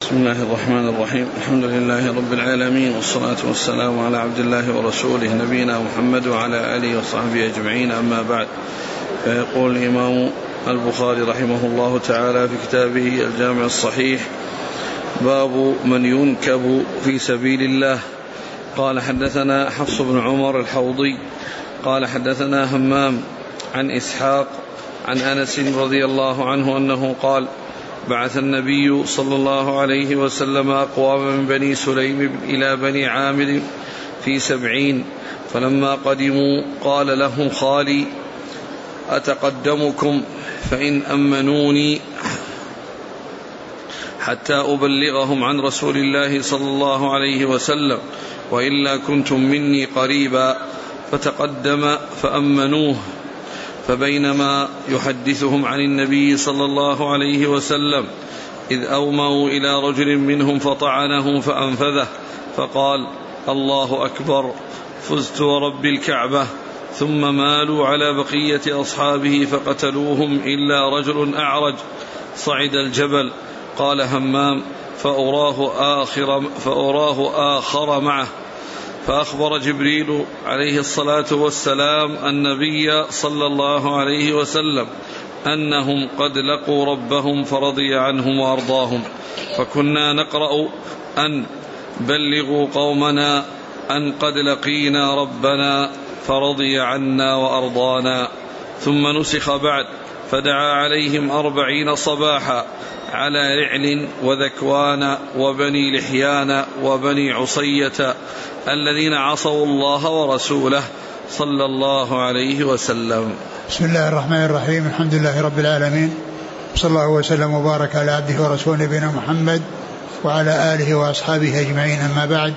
بسم الله الرحمن الرحيم. الحمد لله رب العالمين، والصلاة والسلام على عبد الله ورسوله نبينا محمد وعلى آله وصحبه أجمعين، أما بعد. فيقول الإمام البخاري رحمه الله تعالى في كتابه الجامع الصحيح: باب من ينكب في سبيل الله. قال: حدثنا حفص بن عمر الحوضي قال: حدثنا همام عن إسحاق عن أنس رضي الله عنه أنه قال: بعث النبي صلى الله عليه وسلم أقواما من بني سليم إلى بني عامر في 70، فلما قدموا قال لهم خالي: أتقدمكم فإن أمنوني حتى أبلغهم عن رسول الله صلى الله عليه وسلم، وإلا كنتم مني قريبا. فتقدم فأمنوه، فبينما يحدثهم عن النبي صلى الله عليه وسلم إذ أوموا إلى رجل منهم فطعنه فأنفذه، فقال: الله أكبر، فزت ورب الكعبة. ثم مالوا على بقية أصحابه فقتلوهم إلا رجل أعرج صعد الجبل. قال همام: فأراه آخر معه، فأخبر جبريل عليه الصلاة والسلام النبي صلى الله عليه وسلم أنهم قد لقوا ربهم فرضي عنهم وأرضاهم، فكنا نقرأ أن بلغوا قومنا أن قد لقينا ربنا فرضي عنا وأرضانا. ثم نسخ بعد، فدعا عليهم 40 صباحا على رعل وذكوان وبني لحيان وبني عصية الذين عصوا الله ورسوله صلى الله عليه وسلم. بسم الله الرحمن الرحيم. الحمد لله رب العالمين، صلى الله وسلم وبارك على عبده ورسوله نبينا محمد وعلى آله وأصحابه أجمعين، أما بعد.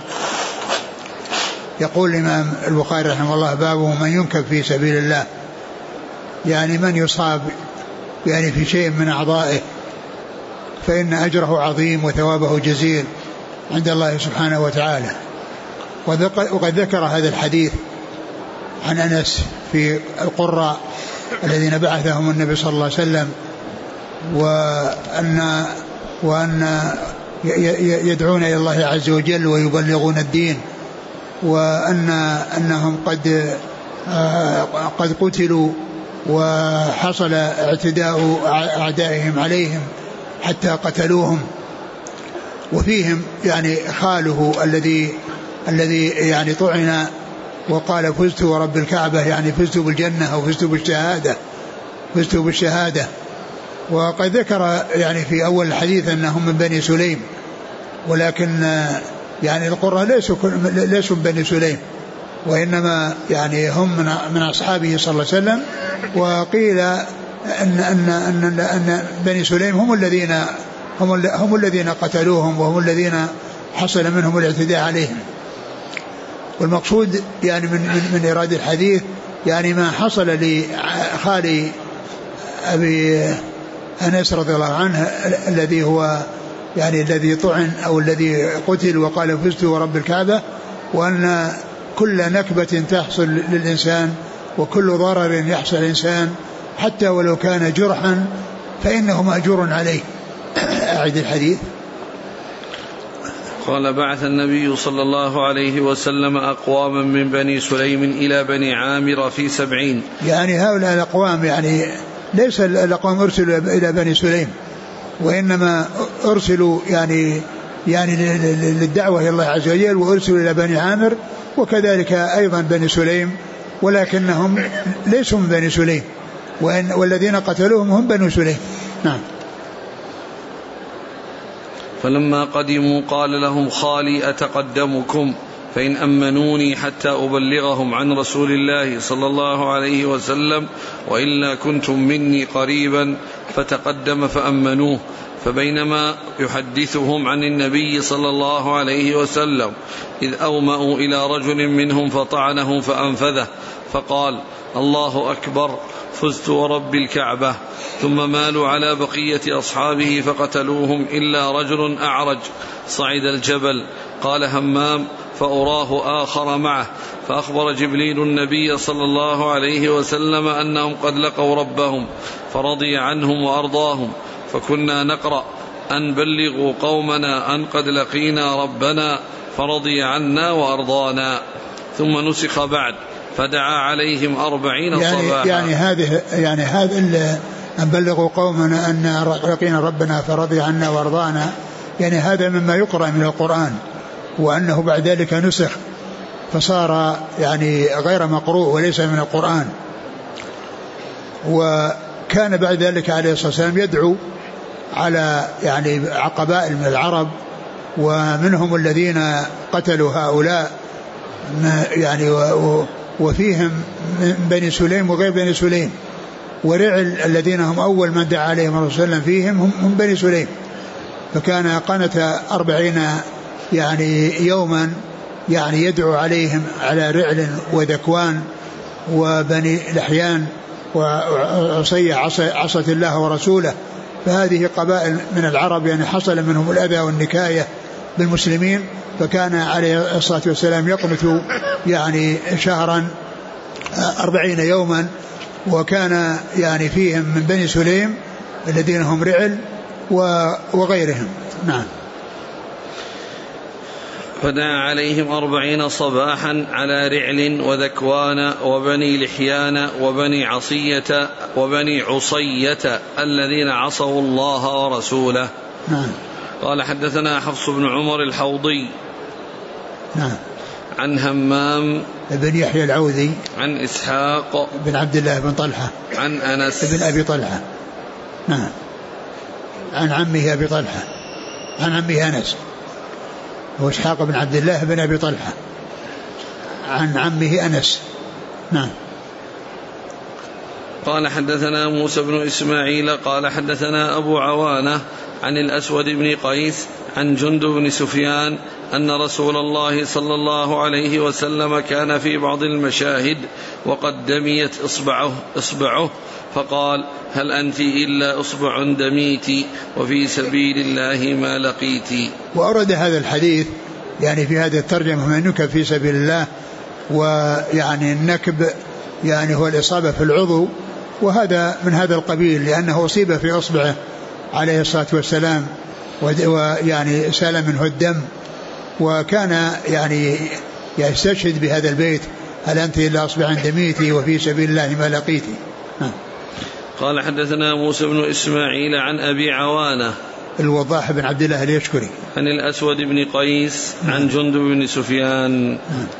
يقول الإمام البخاري رحمه الله: باب من ينكب في سبيل الله، يعني من يصاب يعني في شيء من أعضائه فإن أجره عظيم وثوابه جزيل عند الله سبحانه وتعالى. وقد ذكر هذا الحديث عن أنس في القراء الذين بعثهم النبي صلى الله عليه وسلم، وأن يدعون إلى الله عز وجل ويبلغون الدين، وأنهم قد قتلوا وحصل اعتداء أعدائهم عليهم حتى قتلوهم. وفيهم يعني خاله الذي يعني طعن وقال: فزت ورب الكعبة، يعني فزت بالجنة أو فزت بالشهادة. وقد ذكر يعني في أول الحديث أنهم من بني سليم، ولكن يعني القراء ليسوا من بني سليم، وإنما يعني هم من أصحابه صلى الله عليه وسلم. وقيل أن بني سليم هم الذين قتلوهم، وهم الذين حصل منهم الاعتداء عليهم. والمقصود يعني من إرادة الحديث يعني ما حصل لخالي أبي أنس رضي الله عنه، الذي هو يعني الذي طعن أو الذي قتل وقال: فزت ورب الكعبة، وأن كل نكبة تحصل للإنسان وكل ضرر يحصل للإنسان حتى ولو كان جرحا فإنه مأجور عليه. أعد الحديث. قال: بعث النبي صلى الله عليه وسلم أقواما من بني سليم إلى بني عامر في 70. يعني هؤلاء الأقوام يعني ليس الأقوام أرسلوا إلى بني سليم، وإنما أرسلوا يعني للدعوة إلى الله عز وجل، وأرسلوا إلى بني عامر، وكذلك أيضا بني سليم، ولكنهم ليسوا من بني سليم، والذين قتلوهم هم بني سليم. نعم. فلما قدموا قال لهم خالي: أتقدمكم فإن أمنوني حتى أبلغهم عن رسول الله صلى الله عليه وسلم، وإلا كنتم مني قريبا. فتقدم فأمنوه، فبينما يحدثهم عن النبي صلى الله عليه وسلم إذ أومأوا إلى رجل منهم فطعنه فأنفذه، فقال: الله أكبر، فزت ورب الكعبة. ثم مالوا على بقية أصحابه فقتلوهم إلا رجل أعرج صعد الجبل. قال همام: فأراه آخر معه، فأخبر جبريل النبي صلى الله عليه وسلم أنهم قد لقوا ربهم فرضي عنهم وأرضاهم، فكنا نقرأ أن بلغوا قومنا أن قد لقينا ربنا فرضي عنا وأرضانا. ثم نسخ بعد فدعا عليهم 40 صباحا. يعني هذا أن بلغوا قومنا أن لقينا ربنا فرضي عنا وأرضانا، يعني هذا مما يقرأ من القرآن، وأنه بعد ذلك نسخ فصار يعني غير مقروء وليس من القرآن. وكان بعد ذلك عليه الصلاة والسلام يدعو على يعني قبائل من العرب، ومنهم الذين قتلوا هؤلاء يعني وفيهم من بني سليم وغير بني سليم، ورعل الذين هم أول من دعا عليهم الرسول صلى الله عليه وسلم فيهم هم بني سليم. فكان قنت 40 يعني يوما يعني يدعو عليهم على رعل وذكوان وبني لحيان وعصي عصت الله ورسوله. فهذه قبائل من العرب يعني حصل منهم الأذى والنكاية بالمسلمين، فكان عليه الصلاة والسلام يقنت يعني شهرا 40 يوما، وكان يعني فيهم من بني سليم الذين هم رعل وغيرهم. نعم. فدعا عليهم 40 صباحا على رعل وذكوان وبني لحيان وبني عصية الذين عصوا الله ورسوله. نعم. قال حدثنا حفص بن عمر الحوضي. نعم. عن همام بن يحيى العوذي عن إسحاق بن عبد الله بن طلحة عن أنس بن أبي طلحة. نعم. عن عمه أبي طلحة عن عمه أنس، هو إسحاق بن عبد الله بن أبي طلحة عن عمه أنس. نعم. قال حدثنا موسى بن إسماعيل قال حدثنا أبو عوانة عن الأسود بن قيس عن جندب بن سفيان أن رسول الله صلى الله عليه وسلم كان في بعض المشاهد وقد دميت إصبعه فقال: هل أنت إلا إصبع دميت وفي سبيل الله ما لقيت. وأورد هذا الحديث يعني في هذه الترجمة من نكب في سبيل الله، ويعني النكب يعني هو الإصابة في العضو، وهذا من هذا القبيل لأنه أصيب في إصبعه عليه الصلاة والسلام ويعني سال منه الدم، وكان يعني يستشهد بهذا البيت: هل أنت إلا أصبع دميتي وفي سبيل الله ما لقيتي. قال حدثنا موسى بن إسماعيل عن أبي عوانة الوضاح بن عبد الله اليشكري عن الأسود بن قيس عن جندب بن سفيان.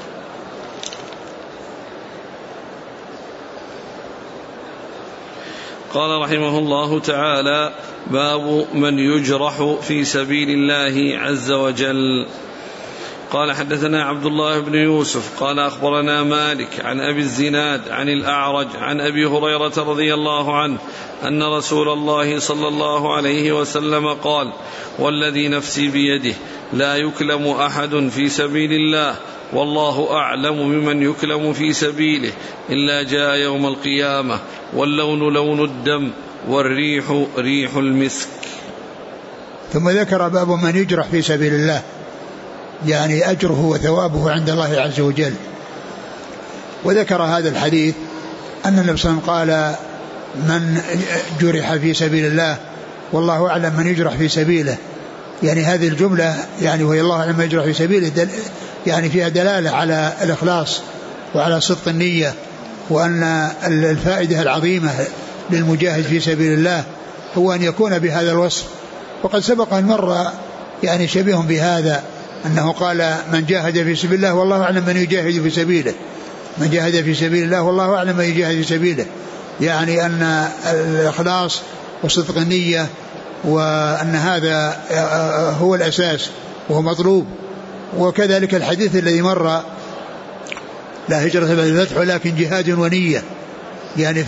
قال رحمه الله تعالى: باب من يجرح في سبيل الله عز وجل. قال حدثنا عبد الله بن يوسف قال أخبرنا مالك عن أبي الزناد عن الأعرج عن أبي هريرة رضي الله عنه أن رسول الله صلى الله عليه وسلم قال: والذي نفسي بيده لا يكلم أحد في سبيل الله والله أعلم بمن يكلم في سبيله إلا جاء يوم القيامة واللون لون الدم والريح ريح المسك. ثم ذكر باب من يجرح في سبيل الله، يعني أجره وثوابه عند الله عز وجل. وذكر هذا الحديث أن النبي صلى الله عليه وسلم قال: من جرح في سبيل الله والله أعلم من يجرح في سبيله، يعني هذه الجملة يعني وهي الله أعلم من يجرح في سبيله يعني فيها دلالة على الإخلاص وعلى صدق النية، وأن الفائدة العظيمة للمجاهد في سبيل الله هو أن يكون بهذا الوصف. وقد سبق أن مر يعني شبيه بهذا، أنه قال: من جاهد في سبيل الله والله أعلم من يجاهد في سبيله، من جاهد في سبيل الله والله أعلم من يجاهد في سبيله، يعني أن الإخلاص وصدق النية وأن هذا هو الأساس وهو مطلوب. وكذلك الحديث الذي مر: لا هجرة بعد الفتح ولكن جهاد ونية، يعني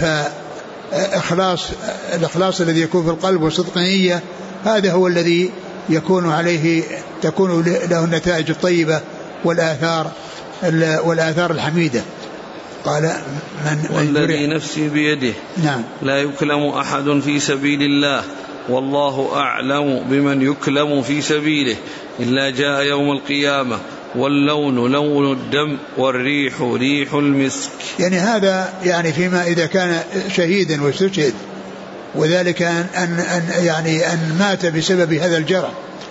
الإخلاص الذي يكون في القلب وصدق النية هذا هو الذي يكون عليه تكون له النتائج الطيبة والآثار الحميدة. قال: والذي نفسي بيده نعم لا يكلم أحد في سبيل الله والله أعلم بمن يكلم في سبيله إلا جاء يوم القيامة واللون لون الدم والريح ريح المسك. يعني هذا يعني فيما إذا كان شهيدا واستشهد وذلك أن مات بسبب هذا الجرح،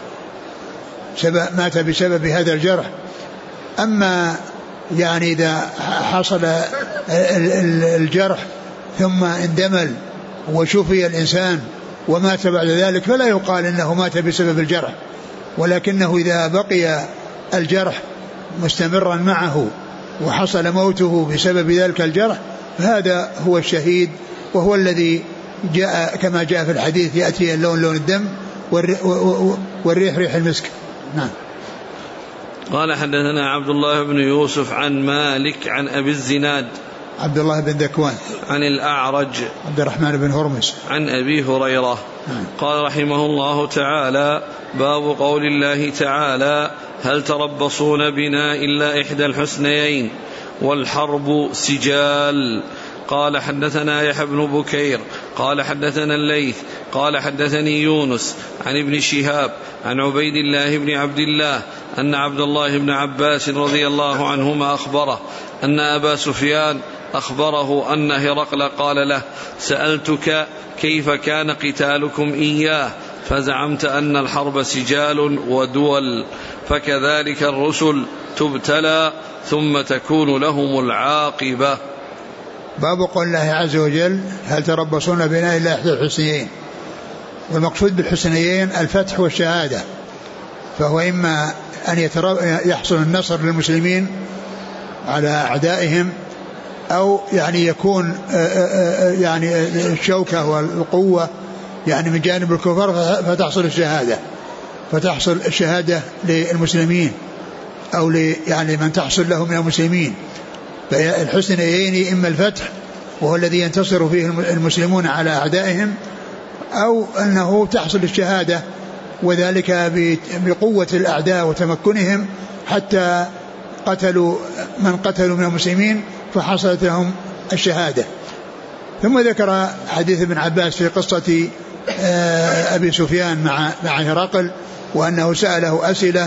مات بسبب هذا الجرح. أما يعني إذا حصل الجرح ثم اندمل وشفي الإنسان ومات بعد ذلك فلا يقال إنه مات بسبب الجرح، ولكنه إذا بقي الجرح مستمرا معه وحصل موته بسبب ذلك الجرح فهذا هو الشهيد، وهو الذي جاء كما جاء في الحديث يأتي اللون لون الدم والريح ريح المسك. نعم. قال حدثنا عبد الله بن يوسف عن مالك عن أبي الزناد عبد الله بن ذكوان عن الأعرج عبد الرحمن بن هرمز عن أبي هريرة قال رحمه الله تعالى: باب قول الله تعالى: هل تربصون بنا إلا إحدى الحسنيين والحرب سجال. قال حدثنا يحيى بن بكير قال حدثنا الليث قال حدثني يونس عن ابن شهاب عن عبيد الله بن عبد الله أن عبد الله بن عباس رضي الله عنهما أخبره أن أبا سفيان أخبره أن هرقل قال له: سألتك كيف كان قتالكم إياه فزعمت أن الحرب سجال ودول، فكذلك الرسل تبتلى ثم تكون لهم العاقبة. باب قول الله عز وجل: هل تربصون بنا إلا إحدى الحسنيين. والمقصود بالحسنيين الفتح والشهادة، فهو إما أن يحصل النصر للمسلمين على أعدائهم، أو يعني يكون يعني الشوكة والقوة يعني من جانب الكفار فتحصل الشهادة للمسلمين أو يعني من تحصل له من المسلمين. فالحسنيين إما الفتح وهو الذي ينتصر فيه المسلمون على أعدائهم، أو أنه تحصل الشهادة وذلك بقوة الأعداء وتمكنهم حتى قتلوا من قتلوا من المسلمين فحصلت لهم الشهادة. ثم ذكر حديث ابن عباس في قصة أبي سفيان مع هرقل، وأنه سأله أسئلة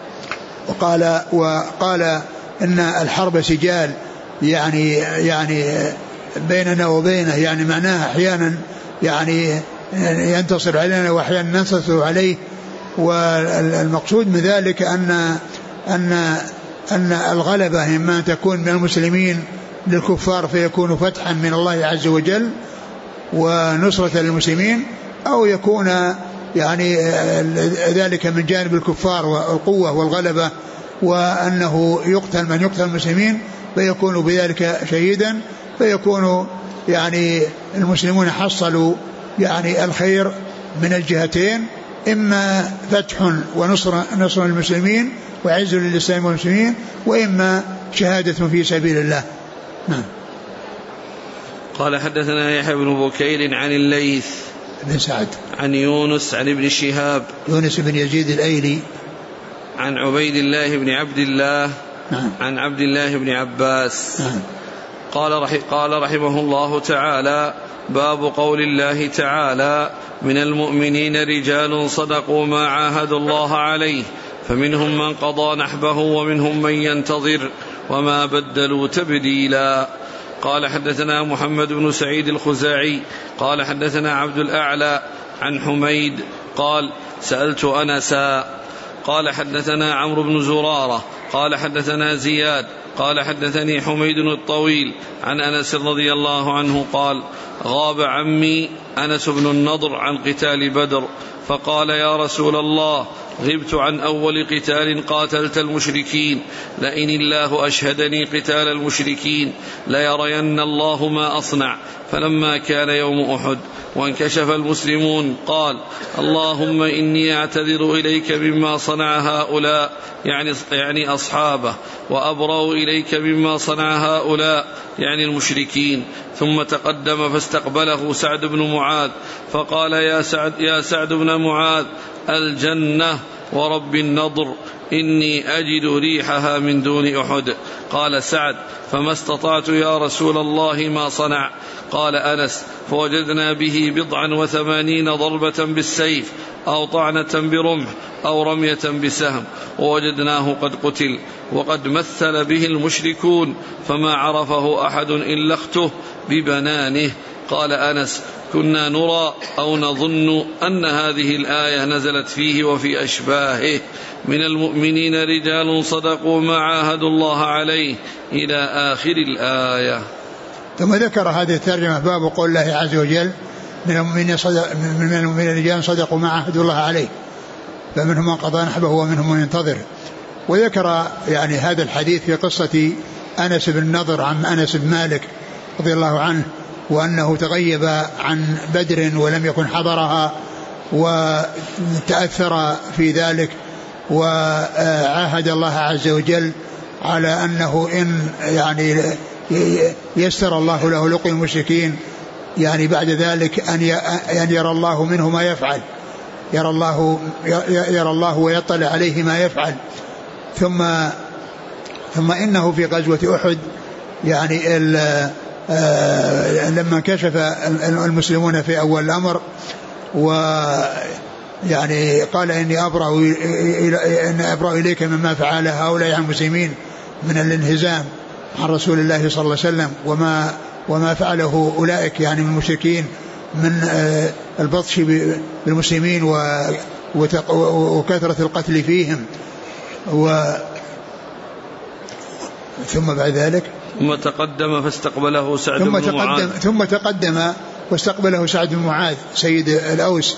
وقال إن الحرب سجال، يعني بيننا وبينه، يعني معناها أحيانا يعني ينتصر علينا وأحيانا ننتصر عليه. والمقصود من ذلك أن الغلبة إما تكون من المسلمين للكفار فيكون فتحا من الله عز وجل ونصرة للمسلمين، أو يكون يعني ذلك من جانب الكفار والقوة والغلبة، وأنه يقتل من يقتل المسلمين فيكون بذلك شهيدا، فيكون يعني المسلمون حصلوا يعني الخير من الجهتين، إما فتح ونصر للمسلمين وعز للإسلام والمسلمين، وإما شهادة في سبيل الله. نعم. قال حدثنا يحيى بن بكير عن الليث بن سعد عن يونس عن ابن شهاب يونس بن يزيد الأيلي عن عبيد الله بن عبد الله نعم. عن عبد الله بن عباس نعم. قال رحمه الله تعالى: باب قول الله تعالى: من المؤمنين رجال صدقوا ما عاهدوا الله عليه فمنهم من قضى نحبه ومنهم من ينتظر وما بدلوا تبديلا. قال حدثنا محمد بن سعيد الخزاعي قال حدثنا عبد الأعلى عن حميد قال: سألت أنسا. قال حدثنا عمرو بن زرارة قال حدثنا زياد قال حدثني حميد الطويل عن أنس رضي الله عنه قال: غاب عمي أنس بن النضر عن قتال بدر، فقال: يا رسول الله، غبت عن أول قتال قاتلت المشركين، لئن الله أشهدني قتال المشركين ليرين الله ما أصنع. فلما كان يوم أحد وانكشف المسلمون قال: اللهم إني أعتذر إليك مما صنع هؤلاء، يعني أصحابه، وأبرأ إليك مما صنع هؤلاء، يعني المشركين. ثم تقدم فاستقبله سعد بن معاذ فقال: يا سعد بن معاذ، الجنة ورب النضر، إني أجد ريحها من دون أحد. قال سعد: فما استطعت يا رسول الله ما صنع. قال أنس: فوجدنا به 89 ضربة بالسيف أو طعنة برمح أو رمية بسهم، ووجدناه قد قتل وقد مثل به المشركون، فما عرفه أحد إلا اخته ببنانه. قال أنس: كنا نرى أو نظن أن هذه الآية نزلت فيه وفي أشباهه من المؤمنين رجال صدقوا ما عاهدوا الله عليه إلى آخر الآية. ثم ذكر هذه الترجمة باب قول الله عز وجل من المؤمنين رجال صدقوا ما عاهدوا الله عليه فمنهم من قضى نحبه ومنهم من ينتظر. وذكر يعني هذا الحديث في قصة أنس بن النضر عن أنس بن مالك رضي الله عنه وأنه تغيب عن بدر ولم يكن حضرها وتأثر في ذلك وعاهد الله عز وجل على أنه إن يعني يسر الله له لقي المشركين يعني بعد ذلك أن يرى الله منه ما يفعل يرى الله ويطلع عليه ما يفعل. ثم إنه في غزوة أحد يعني لما كشف المسلمون في أول الأمر ويعني قال إني أبرأ إليك مما فعل هؤلاء المسلمين من الانهزام عن رسول الله صلى الله عليه وسلم وما فعله أولئك يعني من المشركين من البطش بالمسلمين وكثرة القتل فيهم ثم بعد ذلك ثم تقدم فاستقبله سعد بن معاذ ثم تقدم واستقبله سعد بن معاذ سيد الأوس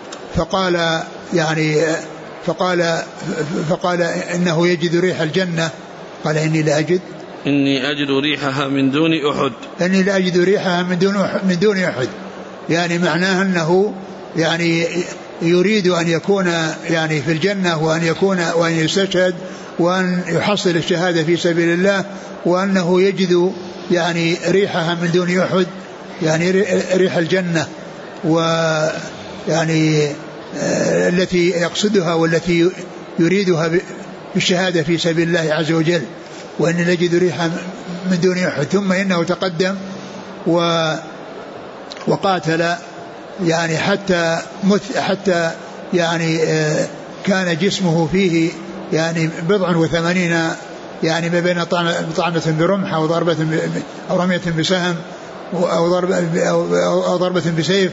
فقال إنه يجد ريح الجنة قال إني أجد ريحها من دون أحد إني لأجد ريحها من دون أحد يعني معناه أنه يعني يريد أن يكون يعني في الجنة وأن يستشهد وأن يحصل الشهادة في سبيل الله وأنه يجد يعني ريحها من دون أحد يعني ريح الجنة ويعني التي يقصدها والتي يريدها بالشهادة في سبيل الله عز وجل وأن نجد ريحها من دون أحد. ثم إنه تقدم وقاتل يعني حتى يعني كان جسمه فيه يعني 87 يعني ما بين طعنة برمح أو ضربة أو رمية بسهم أو ضربة بسيف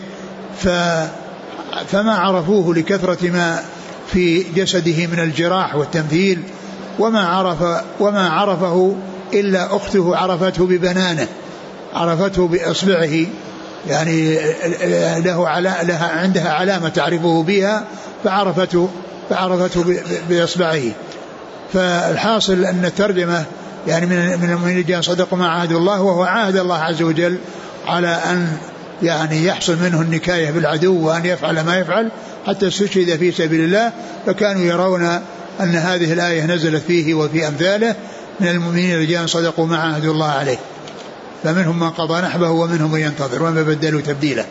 فما عرفوه لكثرة ما في جسده من الجراح والتمثيل وما عرفه إلا أخته عرفته ببنانه عرفته بإصبعه يعني لها عندها علامة تعرفه بها فعرفته بإصبعه. فالحاصل أن الترجمة يعني من المؤمنين رجال صدقوا ما عاهدوا الله وهو عاهد الله عز وجل على أن يعني يحصل منه النكاية بالعدو وأن يفعل ما يفعل حتى استشهد في سبيل الله. فكانوا يرون أن هذه الآية نزلت فيه وفي أمثاله من المؤمنين رجال صدقوا ما عاهدوا الله عليه فمنهم من قضى نحبه ومنهم من ينتظر وما بدلوا تبديلا.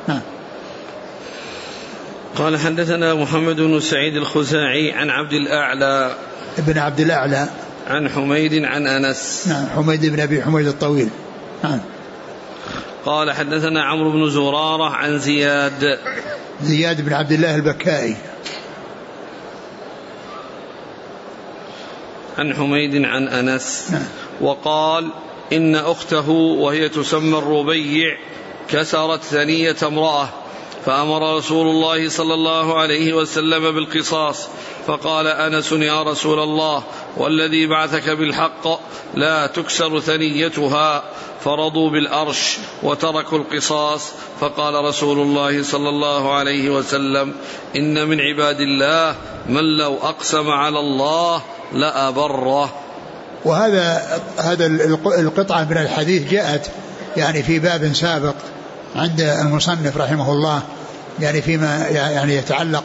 قال حدثنا محمد بن سعيد الخزاعي عن عبد الأعلى ابن عبد الأعلى عن حميد عن أنس حميد بن أبي حميد الطويل. قال حدثنا عمرو بن زرارة عن زياد بن عبد الله البكائي عن حميد عن أنس وقال إن أخته وهي تسمى الربيع كسرت ثنية امرأة فأمر رسول الله صلى الله عليه وسلم بالقصاص فقال أنس يا رسول الله والذي بعثك بالحق لا تكسر ثنيتها فرضوا بالأرش وتركوا القصاص فقال رسول الله صلى الله عليه وسلم إن من عباد الله من لو أقسم على الله لأبره. وهذا القطعة من الحديث جاءت يعني في باب سابق عند المصنف رحمه الله يعني فيما يعني يتعلق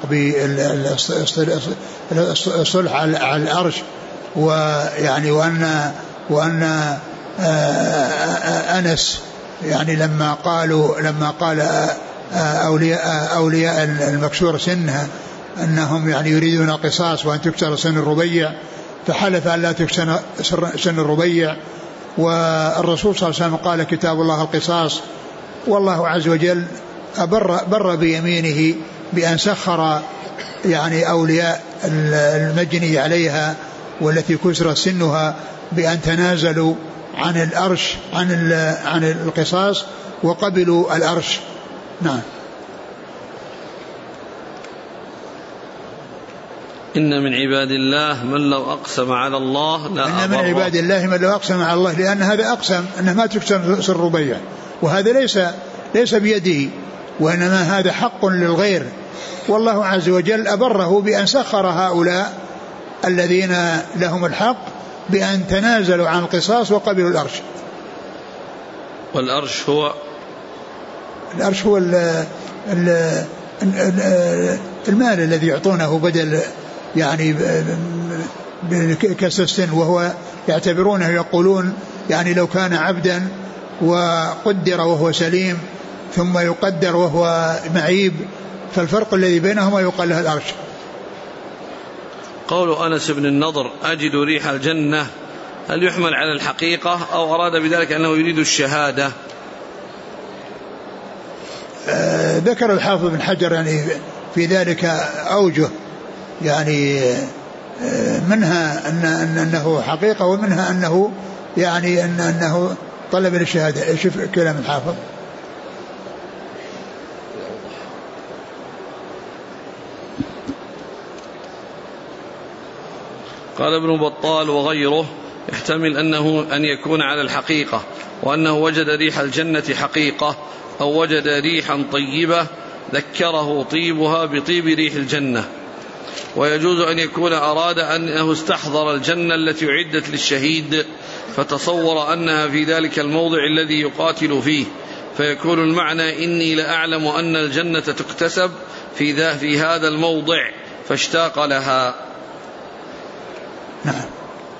بالصلح على الأرش ويعني وأن أنس يعني لما قال أولياء المكسور سنها أنهم يعني يريدون قصاص وأن تكسر سن الربيع فحلف أن لا تكسر سن الربيع. والرسول صلى الله عليه وسلم قال كتاب الله القصاص والله عز وجل بر بيمينه بأن سخر يعني أولياء المجني عليها والتي كسر سنها بأن تنازلوا عن الأرش عن القصاص وقبلوا الأرش نعم. إن من عباد الله من لو أقسم على الله لا أبره. إن من عباد الله من لو أقسم على الله، لأن هذا أقسم أنه ما تكسم سر بيع، وهذا ليس بيده، وإنما هذا حق للغير، والله عز وجل أبره بأن سخر هؤلاء الذين لهم الحق بأن تنازلوا عن القصاص وقبلوا الأرش. والأرش هو المال الذي يعطونه بدل يعني بكسر السن، وهو يعتبرونه يقولون يعني لو كان عبدا وقدر وهو سليم ثم يقدر وهو معيب، فالفرق الذي بينهما يقال له الأرش. قول أنس بن النضر أجد ريح الجنة، هل يحمل على الحقيقة أو أراد بذلك أنه يريد الشهادة؟ ذكر الحافظ بن حجر يعني في ذلك أوجه، يعني منها أنه حقيقة، ومنها أنه يعني أنه طلب للشهادة. شوف كلام الحافظ. قال ابن بطال وغيره يحتمل أن يكون على الحقيقة، وأنه وجد ريح الجنة حقيقة، أو وجد ريحا طيبة ذكره طيبها بطيب ريح الجنة. ويجوز أن يكون أراد أنه استحضر الجنة التي أعدت للشهيد فتصور أنها في ذلك الموضع الذي يقاتل فيه، فيكون المعنى إني لأعلم أن الجنة تكتسب في هذا الموضع فاشتاق لها. نعم.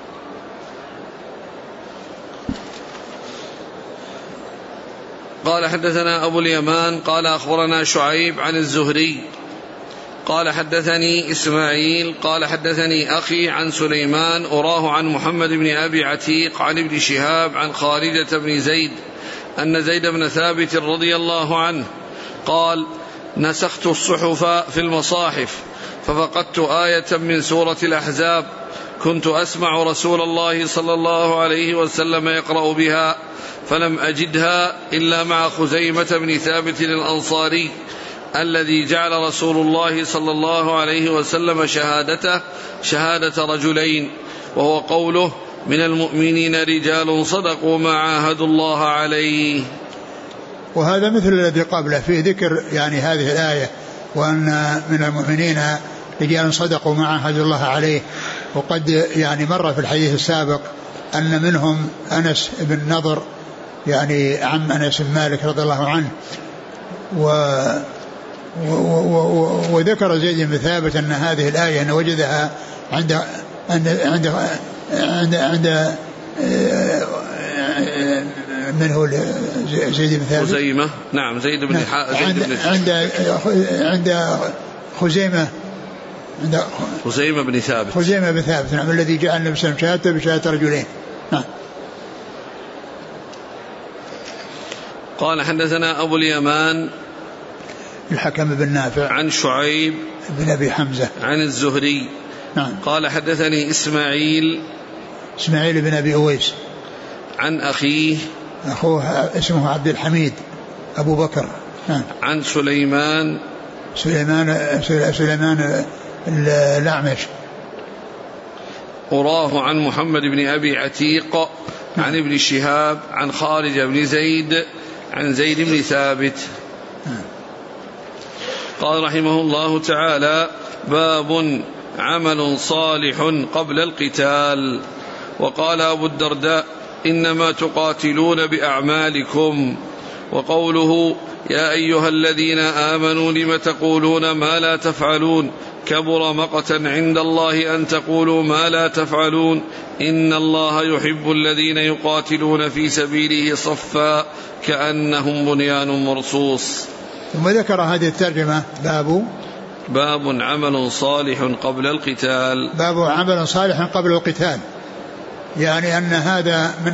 قال حدثنا أبو اليمان قال أخبرنا شعيب عن الزهري قال حدثني إسماعيل قال حدثني أخي عن سليمان أراه عن محمد بن أبي عتيق عن ابن شهاب عن خارجة بن زيد أن زيد بن ثابت رضي الله عنه قال: نسخت الصحف في المصاحف ففقدت آية من سورة الأحزاب كنت أسمع رسول الله صلى الله عليه وسلم يقرأ بها فلم أجدها إلا مع خزيمة بن ثابت الأنصاري الذي جعل رسول الله صلى الله عليه وسلم شهادته شهادة رجلين، وهو قوله: من المؤمنين رجال صدقوا ما عاهدوا الله عليه. وهذا مثل الذي قبله فيه ذكر يعني هذه الآية، وأن من المؤمنين رجال صدقوا ما عاهدوا الله عليه. وقد يعني مر في الحديث السابق أن منهم أنس بن نضر يعني عم أنس بن مالك رضي الله عنه، وذكر زيد بن ثابت أن هذه الآية أن وجدها عند من هو زيد بن ثابت؟ خزيمة. نعم زيد بن عند خزيمة بن ثابت. خزيمة بن ثابت، نعم، الذي جعل النبي صلى الله عليه وسلم شهادته بشهادة رجلين. نعم. قال حدثنا أبو اليمان الحكم بن نافع عن شعيب بن أبي حمزة عن الزهري. نعم. قال حدثني إسماعيل بن أبي أويس عن أخيه أخوه اسمه عبد الحميد أبو بكر. نعم. عن سليمان الأعمش أراه عن محمد بن أبي عتيق عن ابن شهاب عن خارج بن زيد عن زيد بن ثابت. قال رحمه الله تعالى: باب عمل صالح قبل القتال. وقال أبو الدرداء: إنما تقاتلون بأعمالكم. وقوله: يا أيها الذين آمنوا لم تقولون ما لا تفعلون كبر مقتا عند الله أن تقولوا ما لا تفعلون إن الله يحب الذين يقاتلون في سبيله صفا كأنهم بنيان مرصوص. ثم ذكر هذه الترجمة: باب عمل صالح قبل القتال. باب عمل صالح قبل القتال، يعني أن هذا من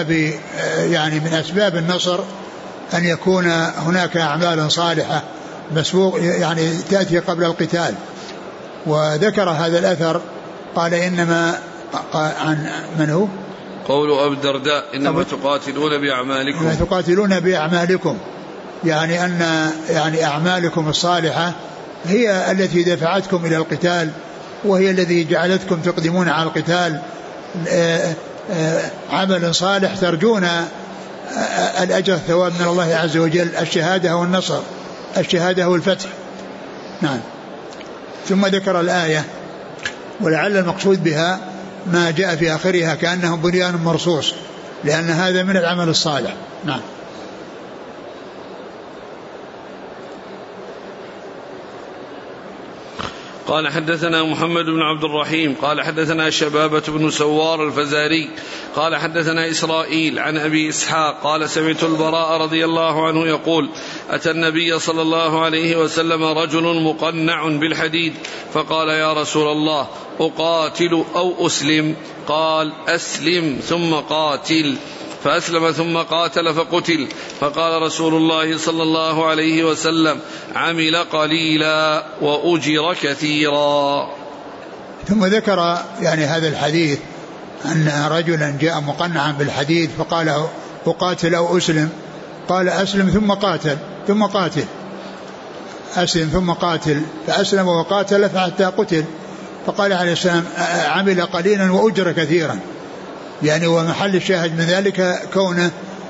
أسباب النصر أن يكون هناك أعمال صالحة مسبوق يعني تأتي قبل القتال. وذكر هذا الأثر قال: إنما عن من هو؟ قول أبو الدرداء: إنما تقاتلون بأعمالكم. إنما تقاتلون بأعمالكم، يعني أن يعني أعمالكم الصالحة هي التي دفعتكم إلى القتال، وهي الذي جعلتكم تقدمون على القتال عمل صالح ترجون الأجر الثواب من الله عز وجل، الشهادة والنصر، الشهادة والفتح. نعم. ثم ذكر الآية، ولعل المقصود بها ما جاء في آخرها كأنه بنيان مرصوص، لأن هذا من العمل الصالح. نعم. قال حدثنا محمد بن عبد الرحيم قال حدثنا شبابة بن سوار الفزاري قال حدثنا إسرائيل عن أبي إسحاق قال سمعت البراء رضي الله عنه يقول أتى النبي صلى الله عليه وسلم رجل مقنع بالحديد فقال يا رسول الله أقاتل أو أسلم؟ قال أسلم ثم قاتل، فأسلم ثم قاتل فقتل، فقال رسول الله صلى الله عليه وسلم عمل قليلا وأجر كثيرا. ثم ذكر يعني هذا الحديث أن رجلا جاء مقنعا بالحديد فقال أقاتل أو أسلم؟ قال أسلم ثم قاتل أسلم ثم قاتل، فأسلم وقاتل حتى قتل، فقال عليه السلام عمل قليلا وأجر كثيرا. يعني ومحل الشاهد من ذلك كونه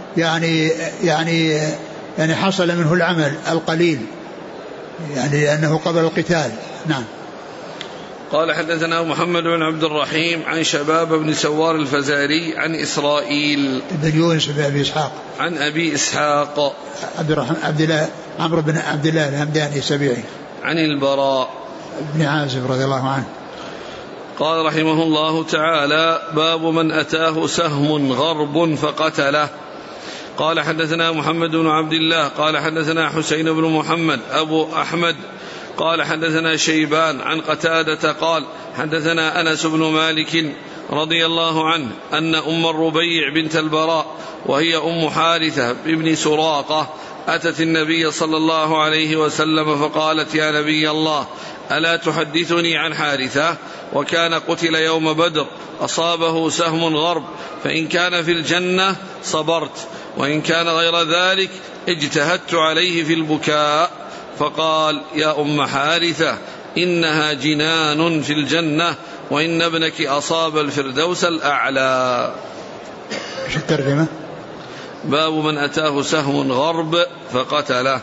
يعني حصل منه العمل القليل، يعني لأنه قبل القتال. نعم. قال حدثنا محمد بن عبد الرحيم عن شباب بن سوار الفزاري عن إسرائيل بن يونس بن أبي إسحاق عن أبي إسحاق عمرو بن عبد الله الهمداني السبيعي عن البراء بن عازب رضي الله عنه قال رحمه الله تعالى باب من أتاه سهم غرب فقتله. قال حدثنا محمد بن عبد الله قال حدثنا حسين بن محمد أبو أحمد قال حدثنا شيبان عن قتادة قال حدثنا أنس بن مالك رضي الله عنه أن أم الربيع بنت البراء وهي أم حارثة بابن سراقة أتت النبي صلى الله عليه وسلم فقالت يا نبي الله ألا تحدثني عن حارثة وكان قتل يوم بدر أصابه سهم غرب فإن كان في الجنة صبرت وإن كان غير ذلك اجتهدت عليه في البكاء. فقال يا أم حارثة إنها جنان في الجنة وإن ابنك أصاب الفردوس الأعلى. ايش الترجمة؟ باب من أتاه سهم غرب فقتله.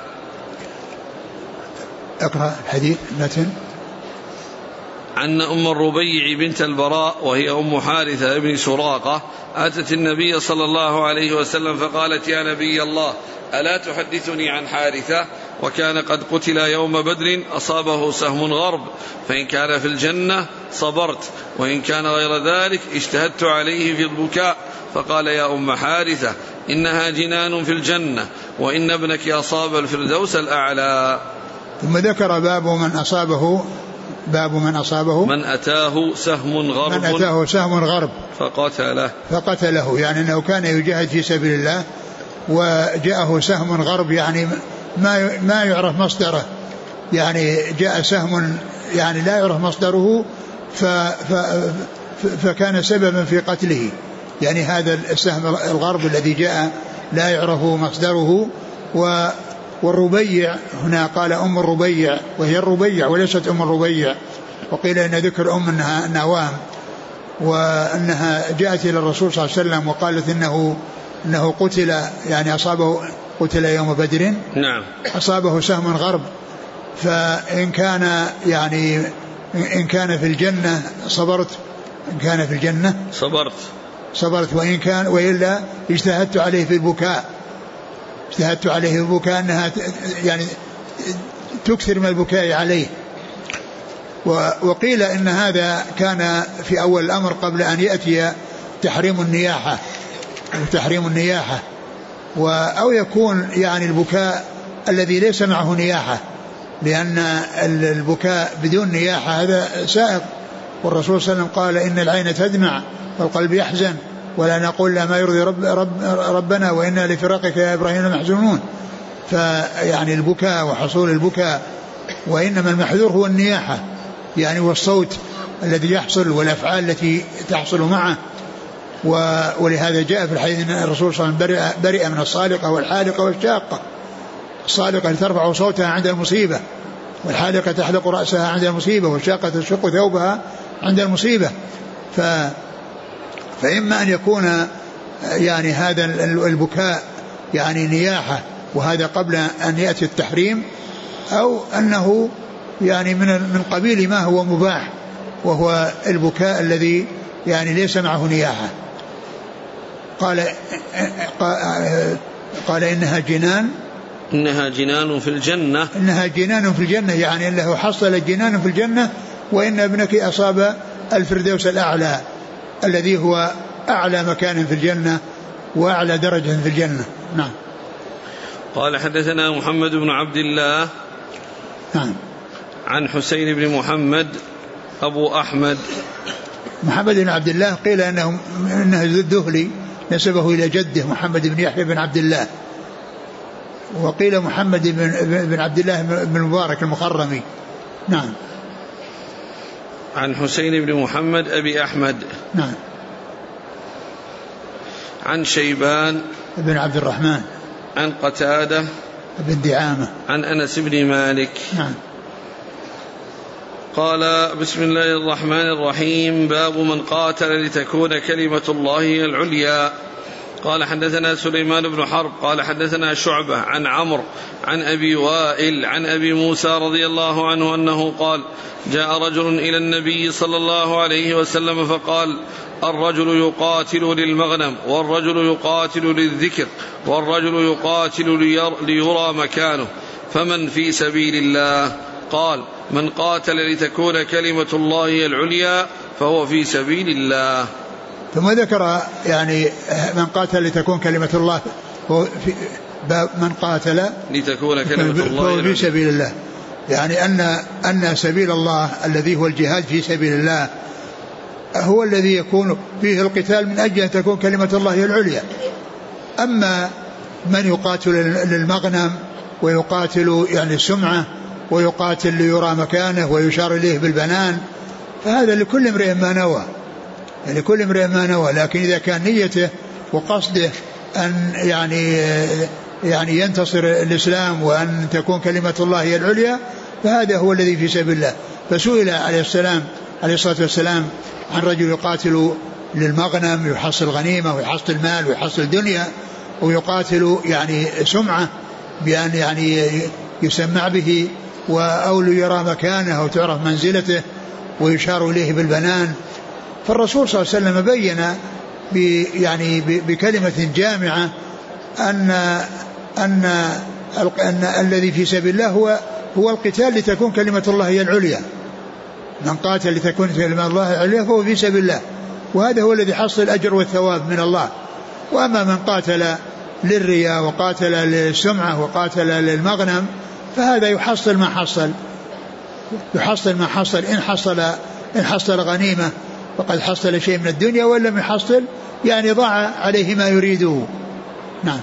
اقرأ الحديث متن. عن أم الربيع بنت البراء وهي أم حارثة ابن سراقة أتت النبي صلى الله عليه وسلم فقالت يا نبي الله ألا تحدثني عن حارثة وكان قد قتل يوم بدر أصابه سهم غرب فإن كان في الجنة صبرت وإن كان غير ذلك اجتهدت عليه في البكاء. فقال يا أم حارثة إنها جنان في الجنة وإن ابنك أصاب الفردوس الأعلى. ثم ذكر باب من أصابه من أتاه سهم غرب فقتله، يعني أنه كان يجاهد في سبيل الله وجاءه سهم غرب، يعني ما يعرف مصدره، يعني جاء سهم يعني لا يعرف مصدره فكان سببا في قتله. يعني هذا السهم الغرب الذي جاء لا يعرف مصدره. والربيع هنا قال أم الربيع وهي الربيع وليست أم الربيع، وقيل إن ذكر أم أنها نوام، وأنها جاءت إلى الرسول صلى الله عليه وسلم وقالت إنه قتل، يعني قتل يوم بدر. نعم. أصابه سهم غرب فإن كان يعني إن كان في الجنة صبرت، إن كان في الجنة صبرت وإن كان وإلا اجتهدت عليه في البكاء أنها يعني تكثر من البكاء عليه. وقيل إن هذا كان في أول الأمر قبل أن يأتي تحريم النياحة أو يكون يعني البكاء الذي ليس معه نياحة، لأن البكاء بدون نياحة هذا سائغ، والرسول صلى الله عليه وسلم قال إن العين تدمع والقلب يحزن ولا نقول لا ما يرضي ربنا وإنا لفراقك يا إبراهيم محزونون. فيعني البكاء وحصول البكاء، وإنما المحذور هو النياحة، يعني والصوت الذي يحصل والأفعال التي تحصل معه. ولهذا جاء في الحديث أن الرسول صلى الله عليه وسلم برئ من الصالقة والحالقة والشاقة. الصالقة ترفع صوتها عند المصيبة، والحالقة تحلق رأسها عند المصيبة، والشاقة تشق ثوبها عند المصيبة. فإما أن يكون يعني هذا البكاء يعني نياحة وهذا قبل أن يأتي التحريم، أو أنه يعني من قبيل ما هو مباح، وهو البكاء الذي يعني ليس معه نياحة. قال إنها جنان في الجنة، إنها جنان في الجنة، يعني أنه حصل جنان في الجنة، وإن ابنك أصاب الفردوس الأعلى الذي هو أعلى مكان في الجنة وأعلى درجة في الجنة. نعم. قال حدثنا محمد بن عبد الله نعم عن حسين بن محمد أبو أحمد. محمد بن عبد الله قيل إنه الذهلي نسبه إلى جده محمد بن يحيى بن عبد الله، وقيل محمد بن عبد الله بن المبارك المخرمي. نعم. عن حسين بن محمد أبي أحمد. نعم. عن شيبان بن عبد الرحمن. عن قتادة بن دعامة. عن أنس بن مالك. نعم. قال بسم الله الرحمن الرحيم. باب من قاتل لتكون كلمة الله هي العليا. قال حدثنا سليمان بن حرب قال حدثنا شعبة عن عمرو عن أبي وائل عن أبي موسى رضي الله عنه أنه قال جاء رجل إلى النبي صلى الله عليه وسلم فقال الرجل يقاتل للمغنم، والرجل يقاتل للذكر، والرجل يقاتل ليرى مكانه، فمن في سبيل الله؟ قال من قاتل لتكون كلمة الله هي العليا فهو في سبيل الله. ثم ذكر يعني من قاتل لتكون كلمة الله، من قاتل لتكون كلمة الله في سبيل الله، يعني أن سبيل الله الذي هو الجهاد في سبيل الله هو الذي يكون فيه القتال من أجل أن تكون كلمة الله هي العليا. أما من يقاتل للمغنم ويقاتل يعني السمعة ويقاتل ليرى مكانه ويشار إليه بالبنان، فهذا لكل امرئ ما نوى، يعني كل امرئ ما نوى. لكن إذا كان نيته وقصده أن يعني ينتصر الإسلام وأن تكون كلمة الله هي العليا، فهذا هو الذي في سبيل الله. فسئل عليه الصلاة والسلام عن رجل يقاتل للمغنم يحصل غنيمة ويحصل مال ويحصل دنيا، ويقاتل يعني سمعة بأن يعني يسمع به أو ليرى مكانه أو تعرف منزلته ويشار إليه بالبنان. فالرسول صلى الله عليه وسلم بين يعني بكلمة جامعة أن الذي في سبيل الله هو القتال لتكون كلمة الله هي العليا. من قاتل لتكون كلمة الله العليا فهو في سبيل الله، وهذا هو الذي حصل الأجر والثواب من الله. وأما من قاتل للرياء وقاتل للسمعة وقاتل للمغنم فهذا يحصل ما حصل إن حصل غنيمة فقد حصل شيء من الدنيا، وإن لم يحصل يعني ضاع عليه ما يريده. نعم.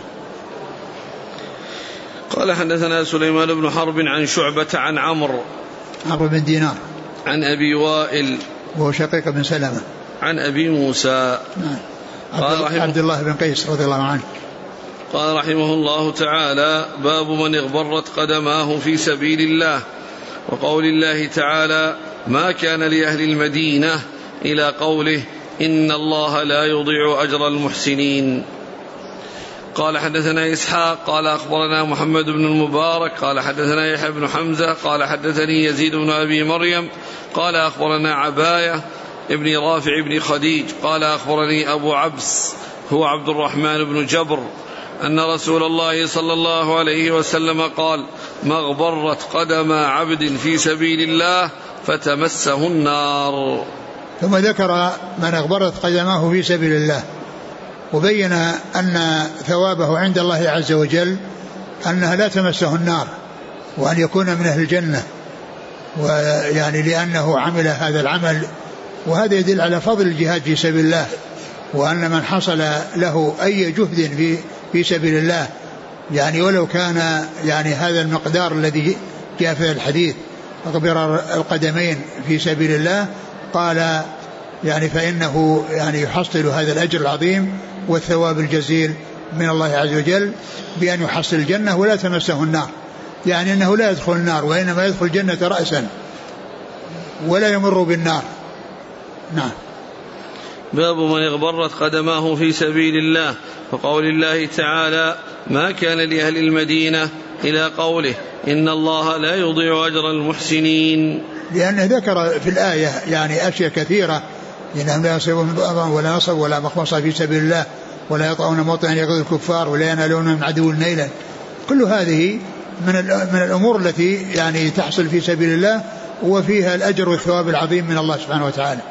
قال حدثنا سليمان بن حرب عن شعبة عن عمرو بن دينار عن أبي وائل وهو شقيق بن سلمة عن أبي موسى. نعم. عبد الله بن قيس رضي الله عنه. قال رحمه الله تعالى باب من اغبرت قدماه في سبيل الله، وقول الله تعالى ما كان لأهل المدينة إلى قوله إن الله لا يضيع أجر المحسنين. قال حدثنا إسحاق قال أخبرنا محمد بن المبارك قال حدثنا يحيى بن حمزة قال حدثني يزيد بن أبي مريم قال أخبرنا عباية ابن رافع بن خديج قال أخبرني أبو عبس هو عبد الرحمن بن جبر أن رسول الله صلى الله عليه وسلم قال مغبرت قدم عبد في سبيل الله فتمسه النار. ثم ذكر من اغبرت قدماه في سبيل الله، وبين أن ثوابه عند الله عز وجل أنها لا تمسه النار، وأن يكون من أهل الجنة، ويعني لأنه عمل هذا العمل. وهذا يدل على فضل الجهاد في سبيل الله، وأن من حصل له أي جهد في سبيل الله يعني ولو كان يعني هذا المقدار الذي جاء في الحديث أغبر القدمين في سبيل الله، قال يعني فإنه يعني يحصل هذا الأجر العظيم والثواب الجزيل من الله عز وجل بأن يحصل الجنة ولا تمسه النار، يعني أنه لا يدخل النار وإنما يدخل الجنة رأسا ولا يمر بالنار. نعم. باب من اغبرت قدماه في سبيل الله، وقول الله تعالى ما كان لأهل المدينة إلى قوله إن الله لا يضيع أجر المحسنين، لأنه ذكر في الآية يعني أشياء كثيرة، إنهم لا يصيبون ولا نصب ولا مخمصة في سبيل الله ولا يطعون موطئا يغيظ الكفار ولا ينالون من عدو نيلا. كل هذه من الأمور التي يعني تحصل في سبيل الله وفيها الأجر والثواب العظيم من الله سبحانه وتعالى.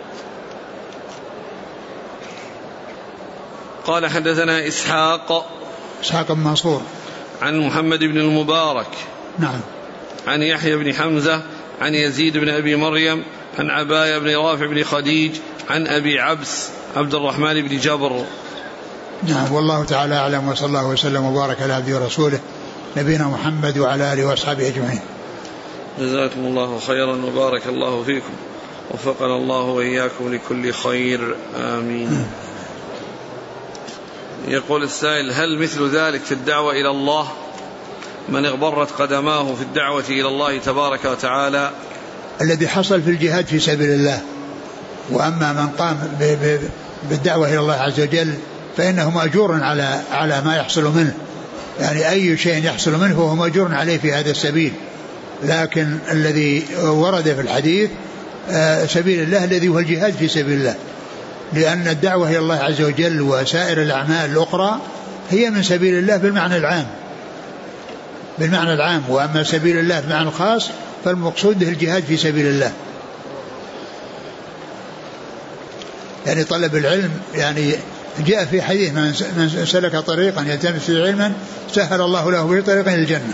قال حدثنا إسحاق بن منصور عن محمد بن المبارك نعم عن يحيى بن حمزة عن يزيد بن أبي مريم عن عباية بن رافع بن خديج عن أبي عبس عبد الرحمن بن جبر. نعم. والله تعالى أعلم، وصلى الله وسلم وبارك على عبده ورسوله نبينا محمد وعلى آله وأصحابه أجمعين. جزاكم الله خيرا وبارك الله فيكم، وفقنا الله وإياكم لكل خير، آمين. يقول السائل هل مثل ذلك في الدعوة إلى الله، من اغبرت قدماه في الدعوة إلى الله تبارك وتعالى؟ الذي حصل في الجهاد في سبيل الله، وأما من قام بالدعوة إلى الله عز وجل فإنه مأجور على ما يحصل منه، يعني أي شيء يحصل منه فهو مأجور عليه في هذا السبيل. لكن الذي ورد في الحديث سبيل الله الذي هو الجهاد في سبيل الله، لأن الدعوة إلى الله عز وجل وسائر الأعمال الأخرى هي من سبيل الله بالمعنى العام، وأما سبيل الله بالمعنى الخاص فالمقصود به الجهاد في سبيل الله. يعني طلب العلم، يعني جاء في حديث من سلك طريقا يلتمس فيه علما سهل الله له به طريقا إلى الجنة.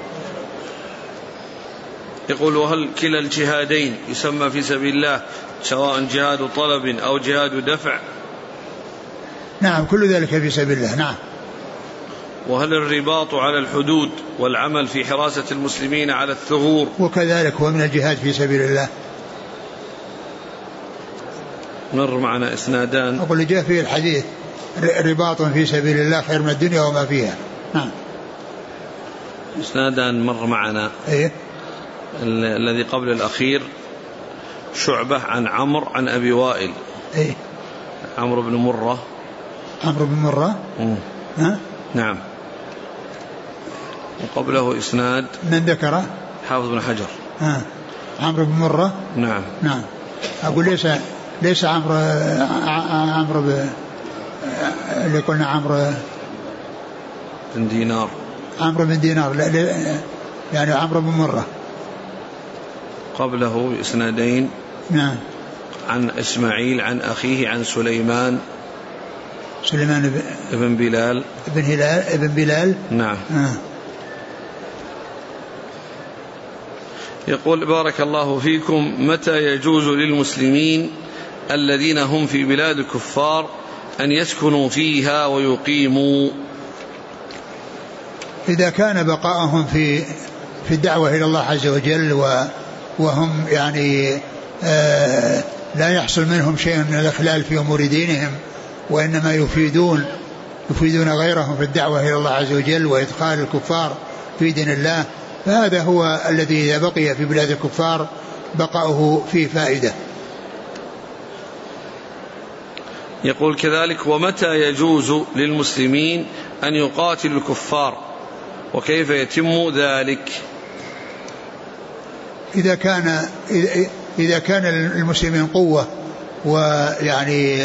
يقول وهل كلا الجهادين يسمى في سبيل الله، سواء جهاد طلب أو جهاد دفع؟ نعم، كل ذلك في سبيل الله. نعم. وهل الرباط على الحدود والعمل في حراسة المسلمين على الثغور وكذلك هو من الجهاد في سبيل الله؟ مر معنا إسنادان. أقول جاء في الحديث رباط في سبيل الله خير من الدنيا وما فيها. نعم. إسنادان مر معنا. إيه؟ الذي قبل الأخير شعبة عن عمرو عن أبي وائل. إيه؟ عمرو بن مرة. ها؟ نعم. وقبله إسناد من ذكره؟ حافظ بن حجر. عمرو بن مرة. نعم. أقول ليس عمرو اللي قلنا عمرو بن دينار. لا يعني عمرو بن مرة قبله إسنادين. نعم. عن إسماعيل عن أخيه عن سليمان ابن بلال. نعم. يقول بارك الله فيكم، متى يجوز للمسلمين الذين هم في بلاد الكفار أن يسكنوا فيها ويقيموا؟ إذا كان بقاءهم في الدعوة إلى الله عز وجل وهم يعني لا يحصل منهم شيء من الإخلال في أمور دينهم، وإنما يفيدون غيرهم في الدعوة إلى الله عز وجل وإدخال الكفار في دين الله، فهذا هو الذي إذا بقي في بلاد الكفار بقاؤه فيه فائدة. يقول كذلك ومتى يجوز للمسلمين أن يقاتلوا الكفار وكيف يتم ذلك؟ إذا كان المسلمين قوة ويعني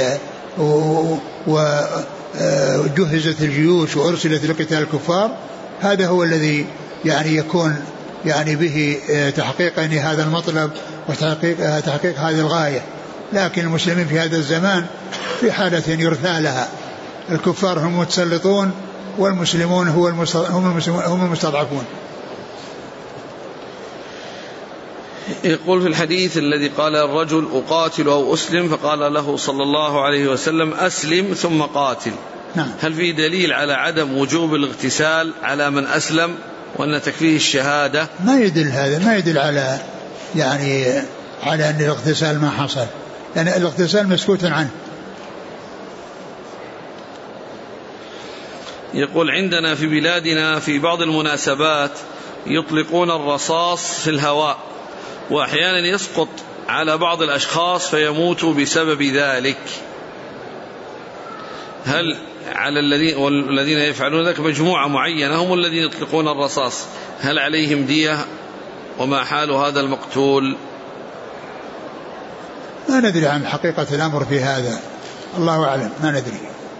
وجهزت الجيوش وأرسلت لقتال الكفار، هذا هو الذي يعني يكون يعني به تحقيق هذا المطلب وتحقيق هذه الغاية. لكن المسلمين في هذا الزمان في حالة يرثى لها، الكفار هم المتسلطون والمسلمون هم المستضعفون. يقول في الحديث الذي قال الرجل أقاتل أو أسلم، فقال له صلى الله عليه وسلم أسلم ثم قاتل. نعم. هل في دليل على عدم وجوب الاغتسال على من أسلم وأن تكفيه الشهادة؟ ما يدل هذا، ما يدل على يعني على أن الاغتسال ما حصل، يعني الاغتسال مسكوت عنه. يقول عندنا في بلادنا في بعض المناسبات يطلقون الرصاص في الهواء، وأحيانا يسقط على بعض الأشخاص فيموتوا بسبب ذلك. هل على الذين يفعلون ذلك مجموعة معينة هم الذين يطلقون الرصاص، هل عليهم دية؟ وما حال هذا المقتول؟ ما ندري عن حقيقة الأمر في هذا، الله أعلم، ما ندري.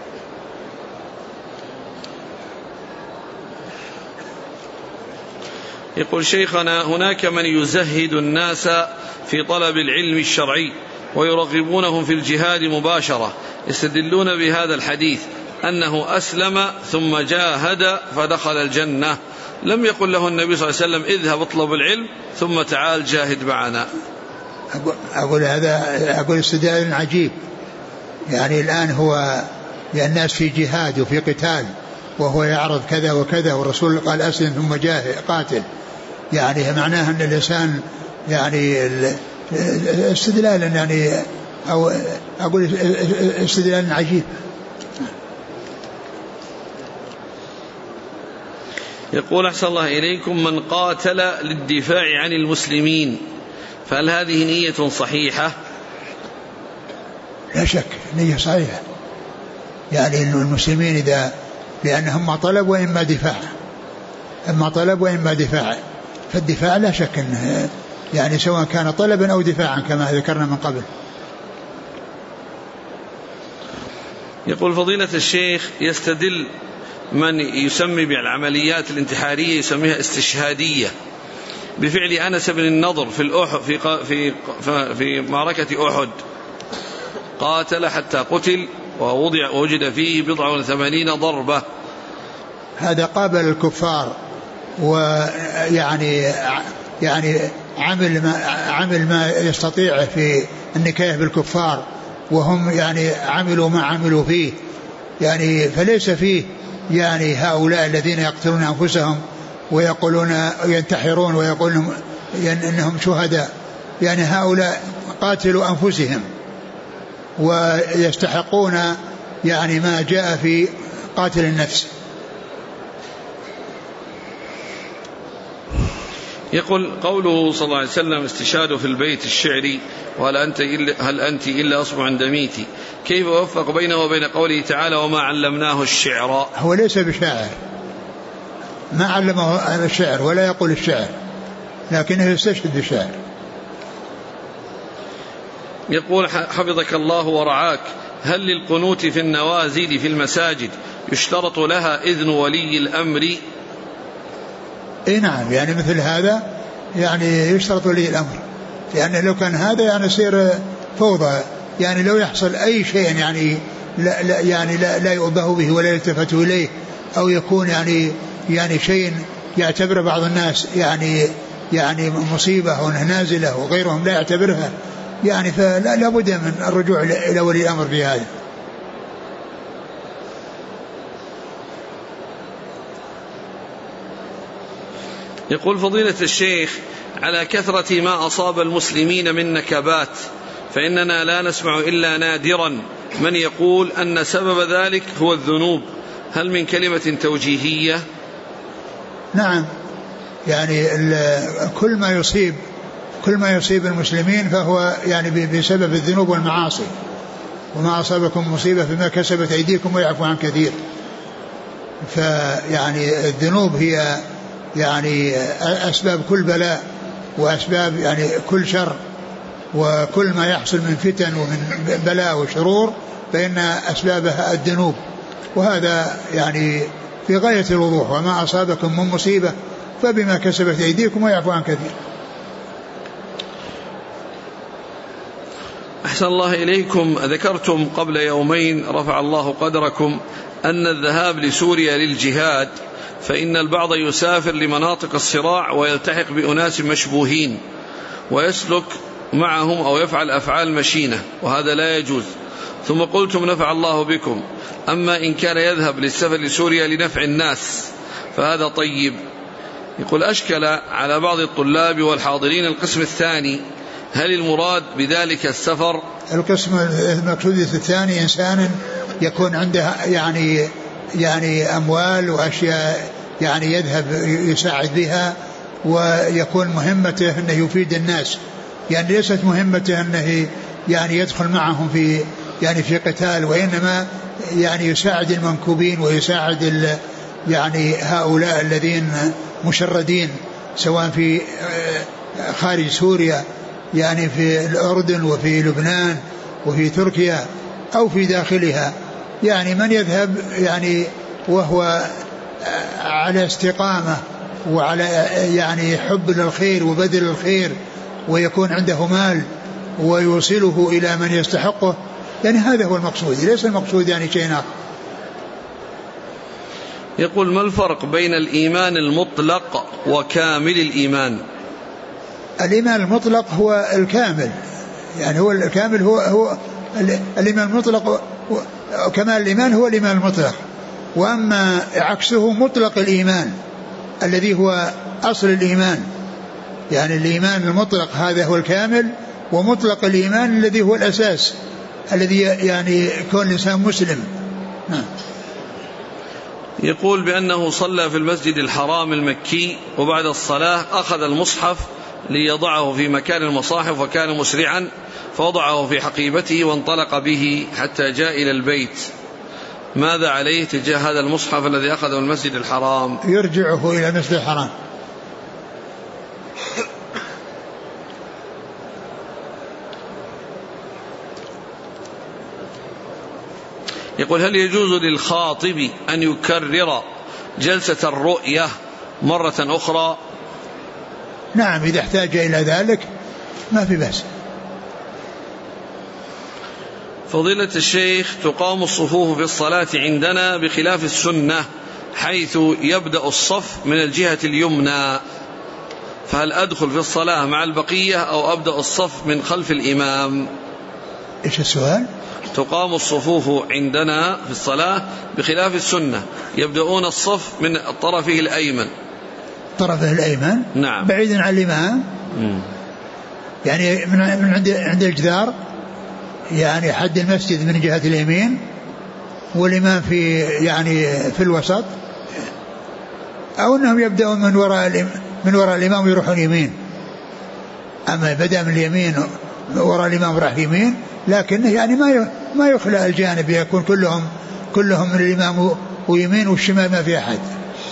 يقول شيخنا هناك من يزهد الناس في طلب العلم الشرعي ويرغبونهم في الجهاد مباشرة، يستدلون بهذا الحديث أنه أسلم ثم جاهد فدخل الجنة، لم يقل له النبي صلى الله عليه وسلم اذهب اطلب العلم ثم تعال جاهد معنا. أقول استدلال عجيب، يعني الآن هو الناس في جهاد وفي قتال وهو يعرض كذا وكذا، والرسول قال أسلم ثم جاهد قاتل، يعني معناها أن الإنسان يعني استدلال يعني أو أقول استدلال عجيب. يقول أحسن الله إليكم من قاتل للدفاع عن المسلمين فهل هذه نية صحيحة؟ لا شك نية صحيحة، يعني المسلمين إذا لأنهم ما طلب وإما دفاع، إما طلب وإما دفاع، فالدفاع لا شك أنه يعني سواء كان طلبا أو دفاعا كما ذكرنا من قبل. يقول فضيلة الشيخ يستدل من يسمي بالعمليات الانتحارية يسميها استشهادية بفعل أنس بن النضر في معركة أحد، قاتل حتى قتل ووجد فيه 80 ضربة. هذا قابل الكفار ويعني عمل ما يستطيع في النكاية بالكفار، وهم يعني عملوا ما عملوا فيه، يعني فليس فيه يعني هؤلاء الذين يقتلون أنفسهم ويقولون ينتحرون ويقولون إنهم شهداء، يعني هؤلاء قاتلوا أنفسهم ويستحقون يعني ما جاء في قاتل النفس. يقول قوله صلى الله عليه وسلم استشهاد في البيت الشعري وهل أنت إلا أصبع دميتي، كيف وفق بينه وبين قوله تعالى وما علمناه الشعر؟ هو ليس بشاعر، ما علمه الشعر ولا يقول الشعر، لكنه يستشهد بالشعر. يقول حفظك الله ورعاك هل للقنوت في النوازل في المساجد يشترط لها إذن ولي الأمر؟ اي نعم، يعني مثل هذا يعني يشترط ولي الأمر، يعني لو كان هذا يعني يصير فوضى، يعني لو يحصل أي شيء يعني لا يؤبه به ولا يلتفت إليه، أو يكون يعني شيء يعتبر بعض الناس يعني مصيبة ونازلة وغيرهم لا يعتبرها، يعني فلا بد من الرجوع إلى ولي الأمر في هذا. يقول فضيلة الشيخ على كثرة ما أصاب المسلمين من نكبات فإننا لا نسمع إلا نادرا من يقول أن سبب ذلك هو الذنوب، هل من كلمة توجيهية؟ نعم، يعني كل ما يصيب المسلمين فهو يعني بسبب الذنوب والمعاصي، وما أصابكم مصيبة فيما كسبت أيديكم ويعفو عن كثير، فيعني الذنوب هي يعني أسباب كل بلاء وأسباب يعني كل شر، وكل ما يحصل من فتن ومن بلاء وشرور فإن أسبابها الذنوب، وهذا يعني في غاية الوضوح، وما أصابكم من مصيبة فبما كسبت أيديكم ويعفو عن كثير. أحسن الله إليكم، ذكرتم قبل يومين رفع الله قدركم أن الذهاب لسوريا للجهاد فإن البعض يسافر لمناطق الصراع ويلتحق بأناس مشبوهين ويسلك معهم أو يفعل أفعال مشينة، وهذا لا يجوز، ثم قلتم نفع الله بكم، أما إن كان يذهب للسفر لسوريا لنفع الناس فهذا طيب. يقول أشكل على بعض الطلاب والحاضرين القسم الثاني، هل المراد بذلك السفر؟ القسم المقصود الثاني إنسان يكون عنده يعني أموال وأشياء يعني يذهب يساعد بها، ويكون مهمته أنه يفيد الناس، يعني ليست مهمته أنه يعني يدخل معهم في قتال، وإنما يعني يساعد المنكوبين ويساعد يعني هؤلاء الذين مشردين سواء في خارج سوريا، يعني في الأردن وفي لبنان وفي تركيا أو في داخلها. يعني من يذهب يعني وهو على استقامة وعلى يعني حب للخير وبذل الخير، ويكون عنده مال ويوصله إلى من يستحقه، يعني هذا هو المقصود، ليس المقصود يعني شيء آخر. يقول: ما الفرق بين الإيمان المطلق وكامل الإيمان؟ الإيمان المطلق هو الكامل، يعني هو الكامل هو الإيمان المطلق، كمال الإيمان هو الإيمان المطلق. وأما عكسه مطلق الإيمان الذي هو أصل الإيمان، يعني الإيمان المطلق هذا هو الكامل، ومطلق الإيمان الذي هو الأساس الذي يعني كون الإنسان مسلم. يقول بأنه صلى في المسجد الحرام المكي، وبعد الصلاة أخذ المصحف ليضعه في مكان المصاحف، وكان مسرعا فوضعه في حقيبته وانطلق به حتى جاء إلى البيت. ماذا عليه تجاه هذا المصحف الذي أخذه المسجد الحرام؟ يرجعه إلى المسجد الحرام. يقول: هل يجوز للخاطب أن يكرر جلسة الرؤية مرة أخرى؟ نعم، إذا احتاج إلى ذلك ما في بأس. فضيلة الشيخ، تقام الصفوف في الصلاة عندنا بخلاف السنة، حيث يبدأ الصف من الجهة اليمنى، فهل أدخل في الصلاة مع البقية أو أبدأ الصف من خلف الإمام؟ إيش السؤال؟ تقام الصفوف عندنا في الصلاة بخلاف السنة، يبدأون الصف من طرفه الأيمن. طرفه الأيمن؟ نعم. بعيدا عن الإمام. يعني من عند الجدار، يعني حد المسجد من جهة اليمين، والإمام في الوسط، أو أنهم يبدأون من وراء الإمام ويروحون يمين. أما بدأ من اليمين وراء الإمام راح يمين، لكن يعني ما يخلى الجانب، يكون كلهم من الإمام ويمين، والشمال ما في أحد.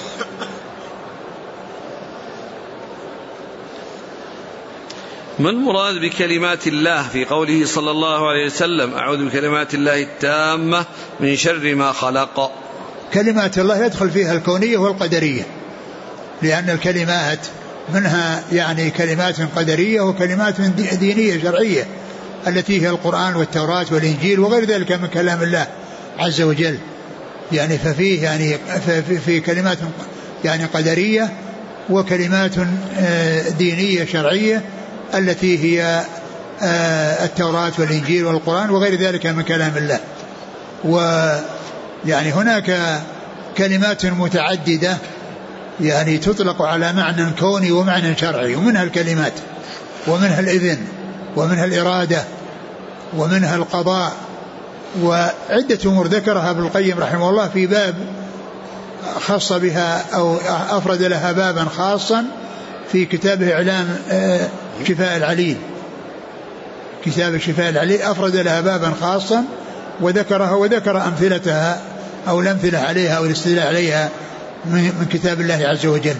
ما المراد بكلمات الله في قوله صلى الله عليه وسلم: أعوذ بكلمات الله التامة من شر ما خلق؟ كلمات الله يدخل فيها الكونية والقدرية، لأن الكلمات منها يعني كلمات قدرية وكلمات دينية شرعية، التي هي القرآن والتوراة والإنجيل وغير ذلك من كلام الله عز وجل. يعني ففيه يعني في كلمات يعني قدرية وكلمات دينية شرعية، التي هي التوراة والإنجيل والقرآن وغير ذلك من كلام الله. ويعني هناك كلمات متعددة يعني تطلق على معنى كوني ومعنى شرعي، ومنها الكلمات ومنها الإذن ومنها الإرادة ومنها القضاء، وعدة أمور ذكرها ابن القيم رحمه الله في باب خاص بها أو أفرد لها بابا خاصا في كتابه إعلام شفاء العليل. كتاب شفاء العليل أفرد لها بابا خاصا وذكرها، وذكر أمثلتها أو الأمثلة عليها أو الاستدلال عليها من كتاب الله عز وجل.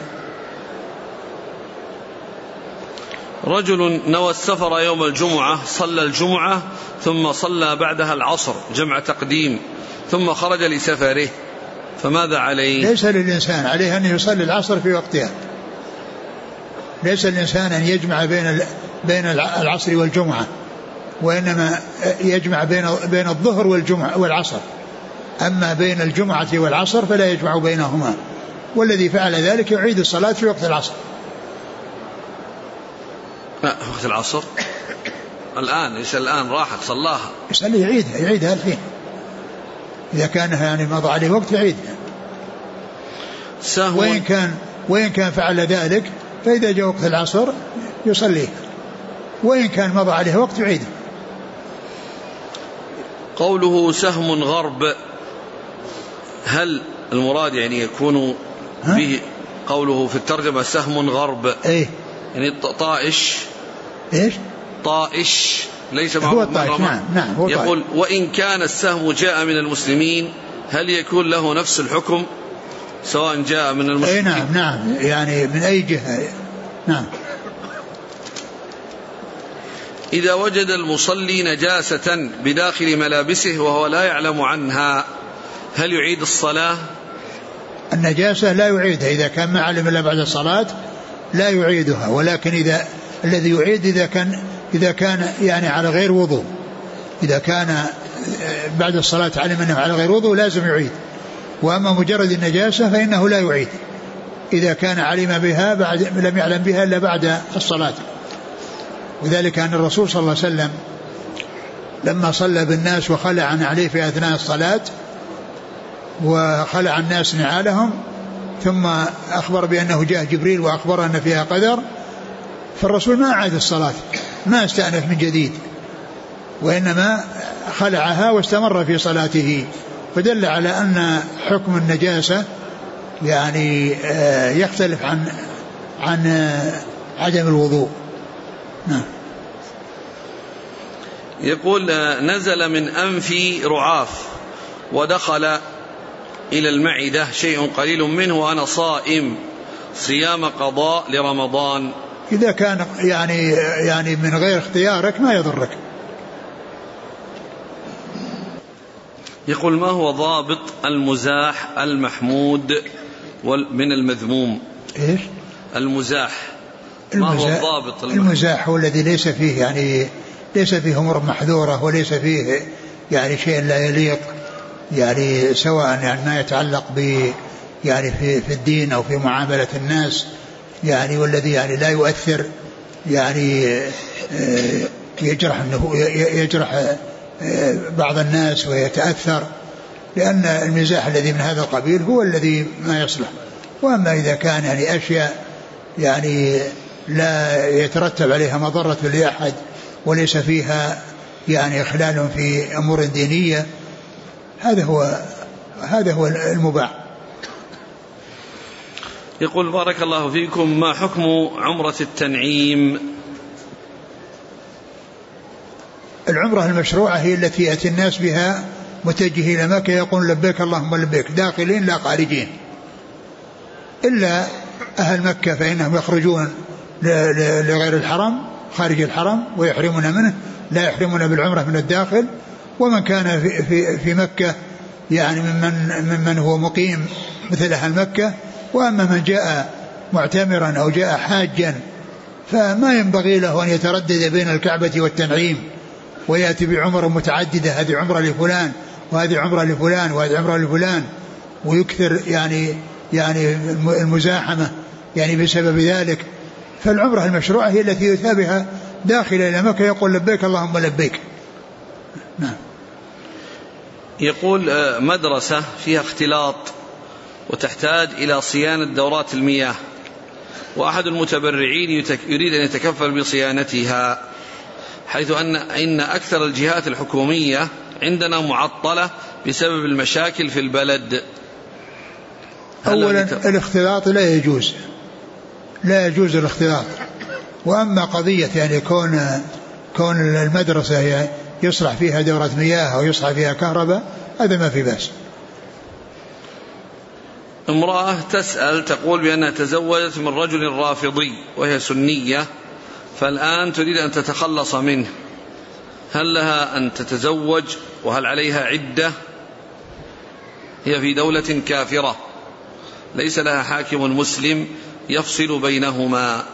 رجل نوى السفر يوم الجمعة، صلى الجمعة ثم صلى بعدها العصر جمع تقديم، ثم خرج لسفره، فماذا عليه؟ ليس للإنسان عليه أن يصلي العصر في وقتها، ليس الإنسان أن يجمع بين العصر والجمعة، وإنما يجمع بين الظهر والجمعة والعصر. أما بين الجمعة والعصر فلا يجمع بينهما، والذي فعل ذلك يعيد الصلاة في وقت العصر. لا، وقت العصر الآن، إيش الآن راحت صلاها، يصلي يعيدها الحين، إذا كان يعني مضى عليه وقت يعيدها. وإن كان فعل ذلك فإذا جاء وقت العصر يصليه، وإن كان مضى عليه وقت يعيده. قوله سهم غرب، هل المراد يعني يكون به قوله في الترجمة سهم غرب؟ إيه؟ يعني طائش. إيش؟ طائش ليس هو الطائش. نعم هو يقول طائش. وإن كان السهم جاء من المسلمين هل يكون له نفس الحكم سواء جاء من المسلمين؟ أي نعم يعني من أي جهة. نعم. إذا وجد المصلي نجاسة بداخل ملابسه وهو لا يعلم عنها هل يعيد الصلاة؟ النجاسة لا يعيدها إذا كان ما علم إلا بعد الصلاة لا يعيدها، ولكن الذي يعيد إذا كان يعني على غير وضوء، إذا كان بعد الصلاة علم أنه على غير وضوء لازم يعيد. وأما مجرد النجاسة فإنه لا يعيد إذا كان علم بها لم يعلم بها إلا بعد الصلاة. وذلك أن الرسول صلى الله عليه وسلم لما صلى بالناس وخلع عليه في أثناء الصلاة وخلع الناس نعالهم ثم أخبر بأنه جاء جبريل وأخبر أن فيها قدر، فالرسول ما أعاد الصلاة، ما استأنف من جديد، وإنما خلعها واستمر في صلاته، فدل على أن حكم النجاسة يعني يختلف عن عدم الوضوء. نعم. يقول نزل من أنفي رعاف ودخل إلى المعدة شيء قليل منه وأنا صائم، صيام قضاء لرمضان. إذا كان يعني من غير اختيارك ما يضرك. يقول ما هو ضابط المزاح المحمود من المذموم؟ إيش؟ المزاح ما هو الضابط؟ المزاح هو الذي ليس فيه أمور محذورة وليس فيه يعني شيء لا يليق، يعني سواء يعني ما يتعلق يعني في الدين أو في معاملة الناس، يعني والذي يعني لا يؤثر يعني يجرح بعض الناس ويتأثر، لأن المزاح الذي من هذا القبيل هو الذي ما يصلح. وأما إذا كان يعني أشياء يعني لا يترتب عليها مضرة لأحد وليس فيها يعني إخلال في أمور دينية، هذا هو المباح. يقول بارك الله فيكم ما حكم عمرة التنعيم؟ العمرة المشروعة هي التي يأتي الناس بها متجهين إلى مكة يقول لبيك اللهم لبيك، داخلين لا خارجين، إلا أهل مكة فإنهم يخرجون لغير الحرم خارج الحرم ويحرمون منه، لا يحرمون بالعمرة من الداخل. ومن كان في مكة يعني ممن هو مقيم مثل أهل مكة. وأما من جاء معتمرا أو جاء حاجا فما ينبغي له أن يتردد بين الكعبة والتنعيم ويأتي بعمر متعددة، هذه عمرة لفلان وهذه عمرة لفلان وهذه عمرة لفلان، ويكثر يعني المزاحمة يعني بسبب ذلك. فالعمرة المشروعة هي التي يتابعها داخل إلى مكة يقول لبيك اللهم لبيك. نعم. يقول مدرسة فيها اختلاط وتحتاج إلى صيانة دورات المياه، وأحد المتبرعين يريد أن يتكفل بصيانتها، حيث أن أكثر الجهات الحكومية عندنا معطلة بسبب المشاكل في البلد. أولا الاختلاط لا يجوز الاختلاط. وأما قضية يعني كون المدرسة يصلح فيها دورة مياه أو يصلح فيها كهرباء هذا ما في بأس. امرأة تسأل تقول بأنها تزوجت من رجل رافضي وهي سنية، فالآن تريد أن تتخلص منه، هل لها أن تتزوج وهل عليها عدة؟ هي في دولة كافرة ليس لها حاكم مسلم يفصل بينهما.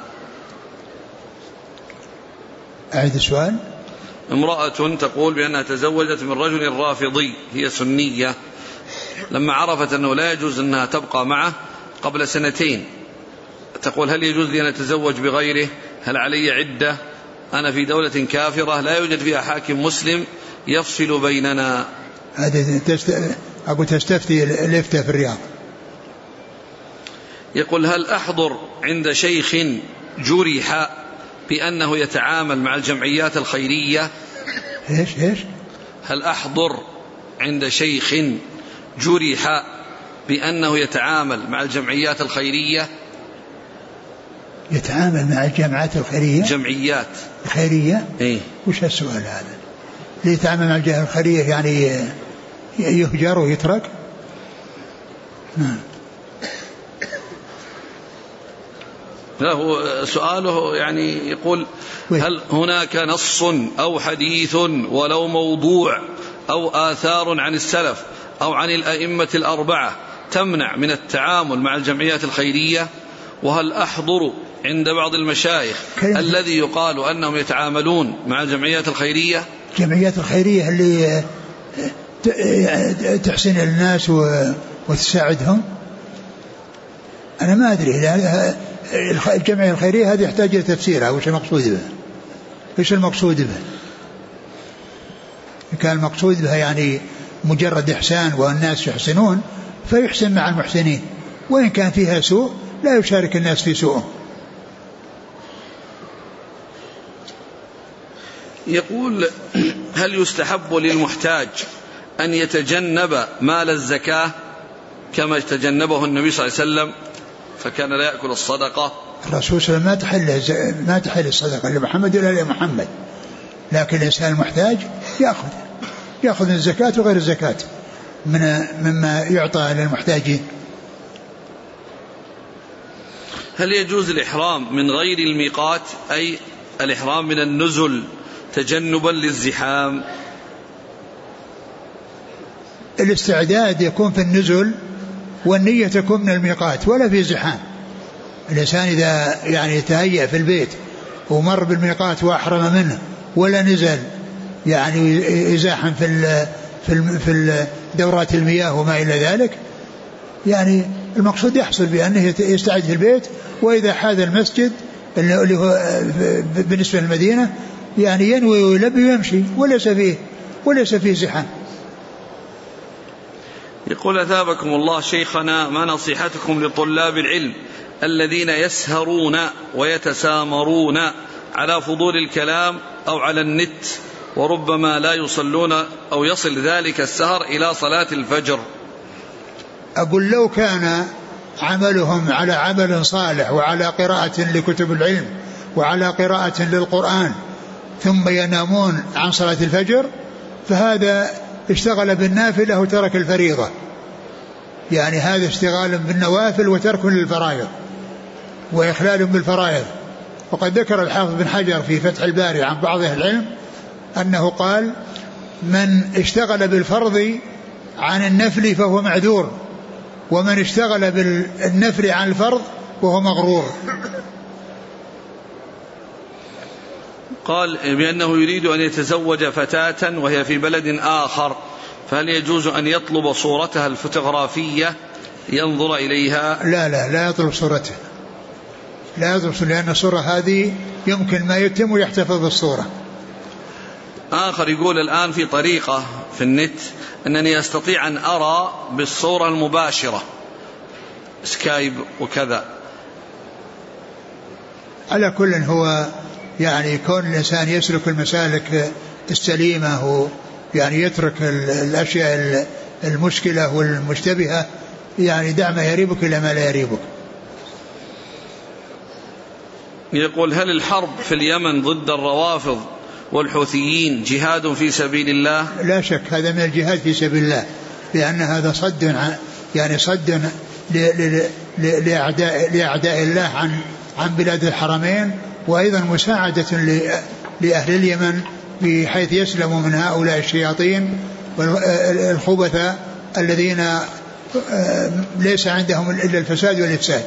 أعيد السؤال. امرأة تقول بأنها تزوجت من رجل رافضي، هي سنية، لما عرفت أنه لا يجوز أنها تبقى معه قبل 2 تقول هل يجوز لي أن أتزوج بغيره؟ هل علي عدة؟ أنا في دولة كافرة لا يوجد فيها حاكم مسلم يفصل بيننا. هذه أقول تستفتي الإفتاء في الرياض. يقول هل أحضر عند شيخ جرح بأنه يتعامل مع الجمعيات الخيرية؟ إيش؟ هل أحضر عند شيخ جرح بأنه يتعامل مع الجمعيات الخيرية؟ يتعامل مع الجمعيات الخيرية؟ جمعيات الخيرية؟ إيه؟ وش السؤال هذا؟ اللي يتعامل مع الجمعيات الخيرية يعني يهجر ويترك؟ لا، هو سؤاله يعني يقول هل هناك نص أو حديث ولو موضوع أو آثار عن السلف أو عن الأئمة الأربعة تمنع من التعامل مع الجمعيات الخيرية؟ وهل أحضر عند بعض المشايخ الذي يقال أنهم يتعاملون مع الجمعيات الخيرية؟ الجمعيات الخيرية اللي تحسن الناس وتساعدهم؟ أنا ما أدري. الجمعية الخيرية هذه يحتاج إلى تفسيرها. وش المقصود بها؟ إيش المقصود بها؟ كان المقصود بها يعني مجرد إحسان والناس يحسنون فيحسن مع المحسنين، وإن كان فيها سوء لا يشارك الناس في سوء. يقول هل يستحب للمحتاج أن يتجنب مال الزكاة كما تجنبه النبي صلى الله عليه وسلم فكان لا يأكل الصدقة؟ الرسول صلى الله عليه وسلم ما تحل الصدقة لمحمد ولا لمحمد، لكن الإنسان المحتاج يأخذ من الزكاة وغير الزكاة مما يعطى للمحتاجين. هل يجوز الإحرام من غير الميقات أي الإحرام من النزل تجنبا للزحام؟ الاستعداد يكون في النزل والنية تكون من الميقات ولا في زحام. الإنسان إذا يعني تهيأ في البيت ومر بالميقات وأحرم منه ولا نزل يعني يزاحم في دورات المياه وما إلى ذلك، يعني المقصود يحصل بأنه يستعد في البيت، وإذا حاذ المسجد اللي هو بالنسبة للمدينة يعني ينوي ويلبي ويمشي وليس فيه زحام. يقول أثابكم الله شيخنا، ما نصيحتكم لطلاب العلم الذين يسهرون ويتسامرون على فضول الكلام أو على النت وربما لا يصلون أو يصل ذلك السهر إلى صلاة الفجر؟ أقول لو كان عملهم على عمل صالح وعلى قراءة لكتب العلم وعلى قراءة للقرآن ثم ينامون عن صلاة الفجر فهذا اشتغل بالنافلة وترك الفريضة، يعني هذا اشتغال بالنوافل وترك للفرائض وإخلال بالفرائض. وقد ذكر الحافظ بن حجر في فتح الباري عن بعض أهل العلم أنه قال من اشتغل بالفرض عن النفل فهو معذور، ومن اشتغل بالنفل عن الفرض وهو مغرور. قال بأنه يريد أن يتزوج فتاة وهي في بلد آخر، فهل يجوز أن يطلب صورتها الفوتوغرافية ينظر إليها؟ لا يطلب صورتها، لا يطلب، لأن الصورة هذه يمكن ما يتم ويحتفظ بالصورة. آخر يقول الآن في طريقة في النت أنني أستطيع أن أرى بالصورة المباشرة سكايب وكذا. على كل هو يعني كون الإنسان يسلك المسالك السليمة يعني يترك الأشياء المشكلة والمشتبهة، يعني دع ما يريبك إلى ما لا يريبك. يقول هل الحرب في اليمن ضد الروافض والحوثيين جهاد في سبيل الله؟ لا شك هذا من الجهاد في سبيل الله، لأن هذا صد لأعداء الله عن بلاد الحرمين، وأيضا مساعدة لأهل اليمن بحيث يسلموا من هؤلاء الشياطين والخبثة الذين ليس عندهم إلا الفساد والإفساد.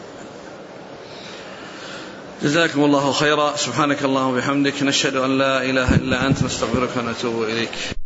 جزاكم الله خيرا. سبحانك اللهم وبحمدك، نشهد أن لا إله إلا أنت، نستغفرك ونتوب إليك.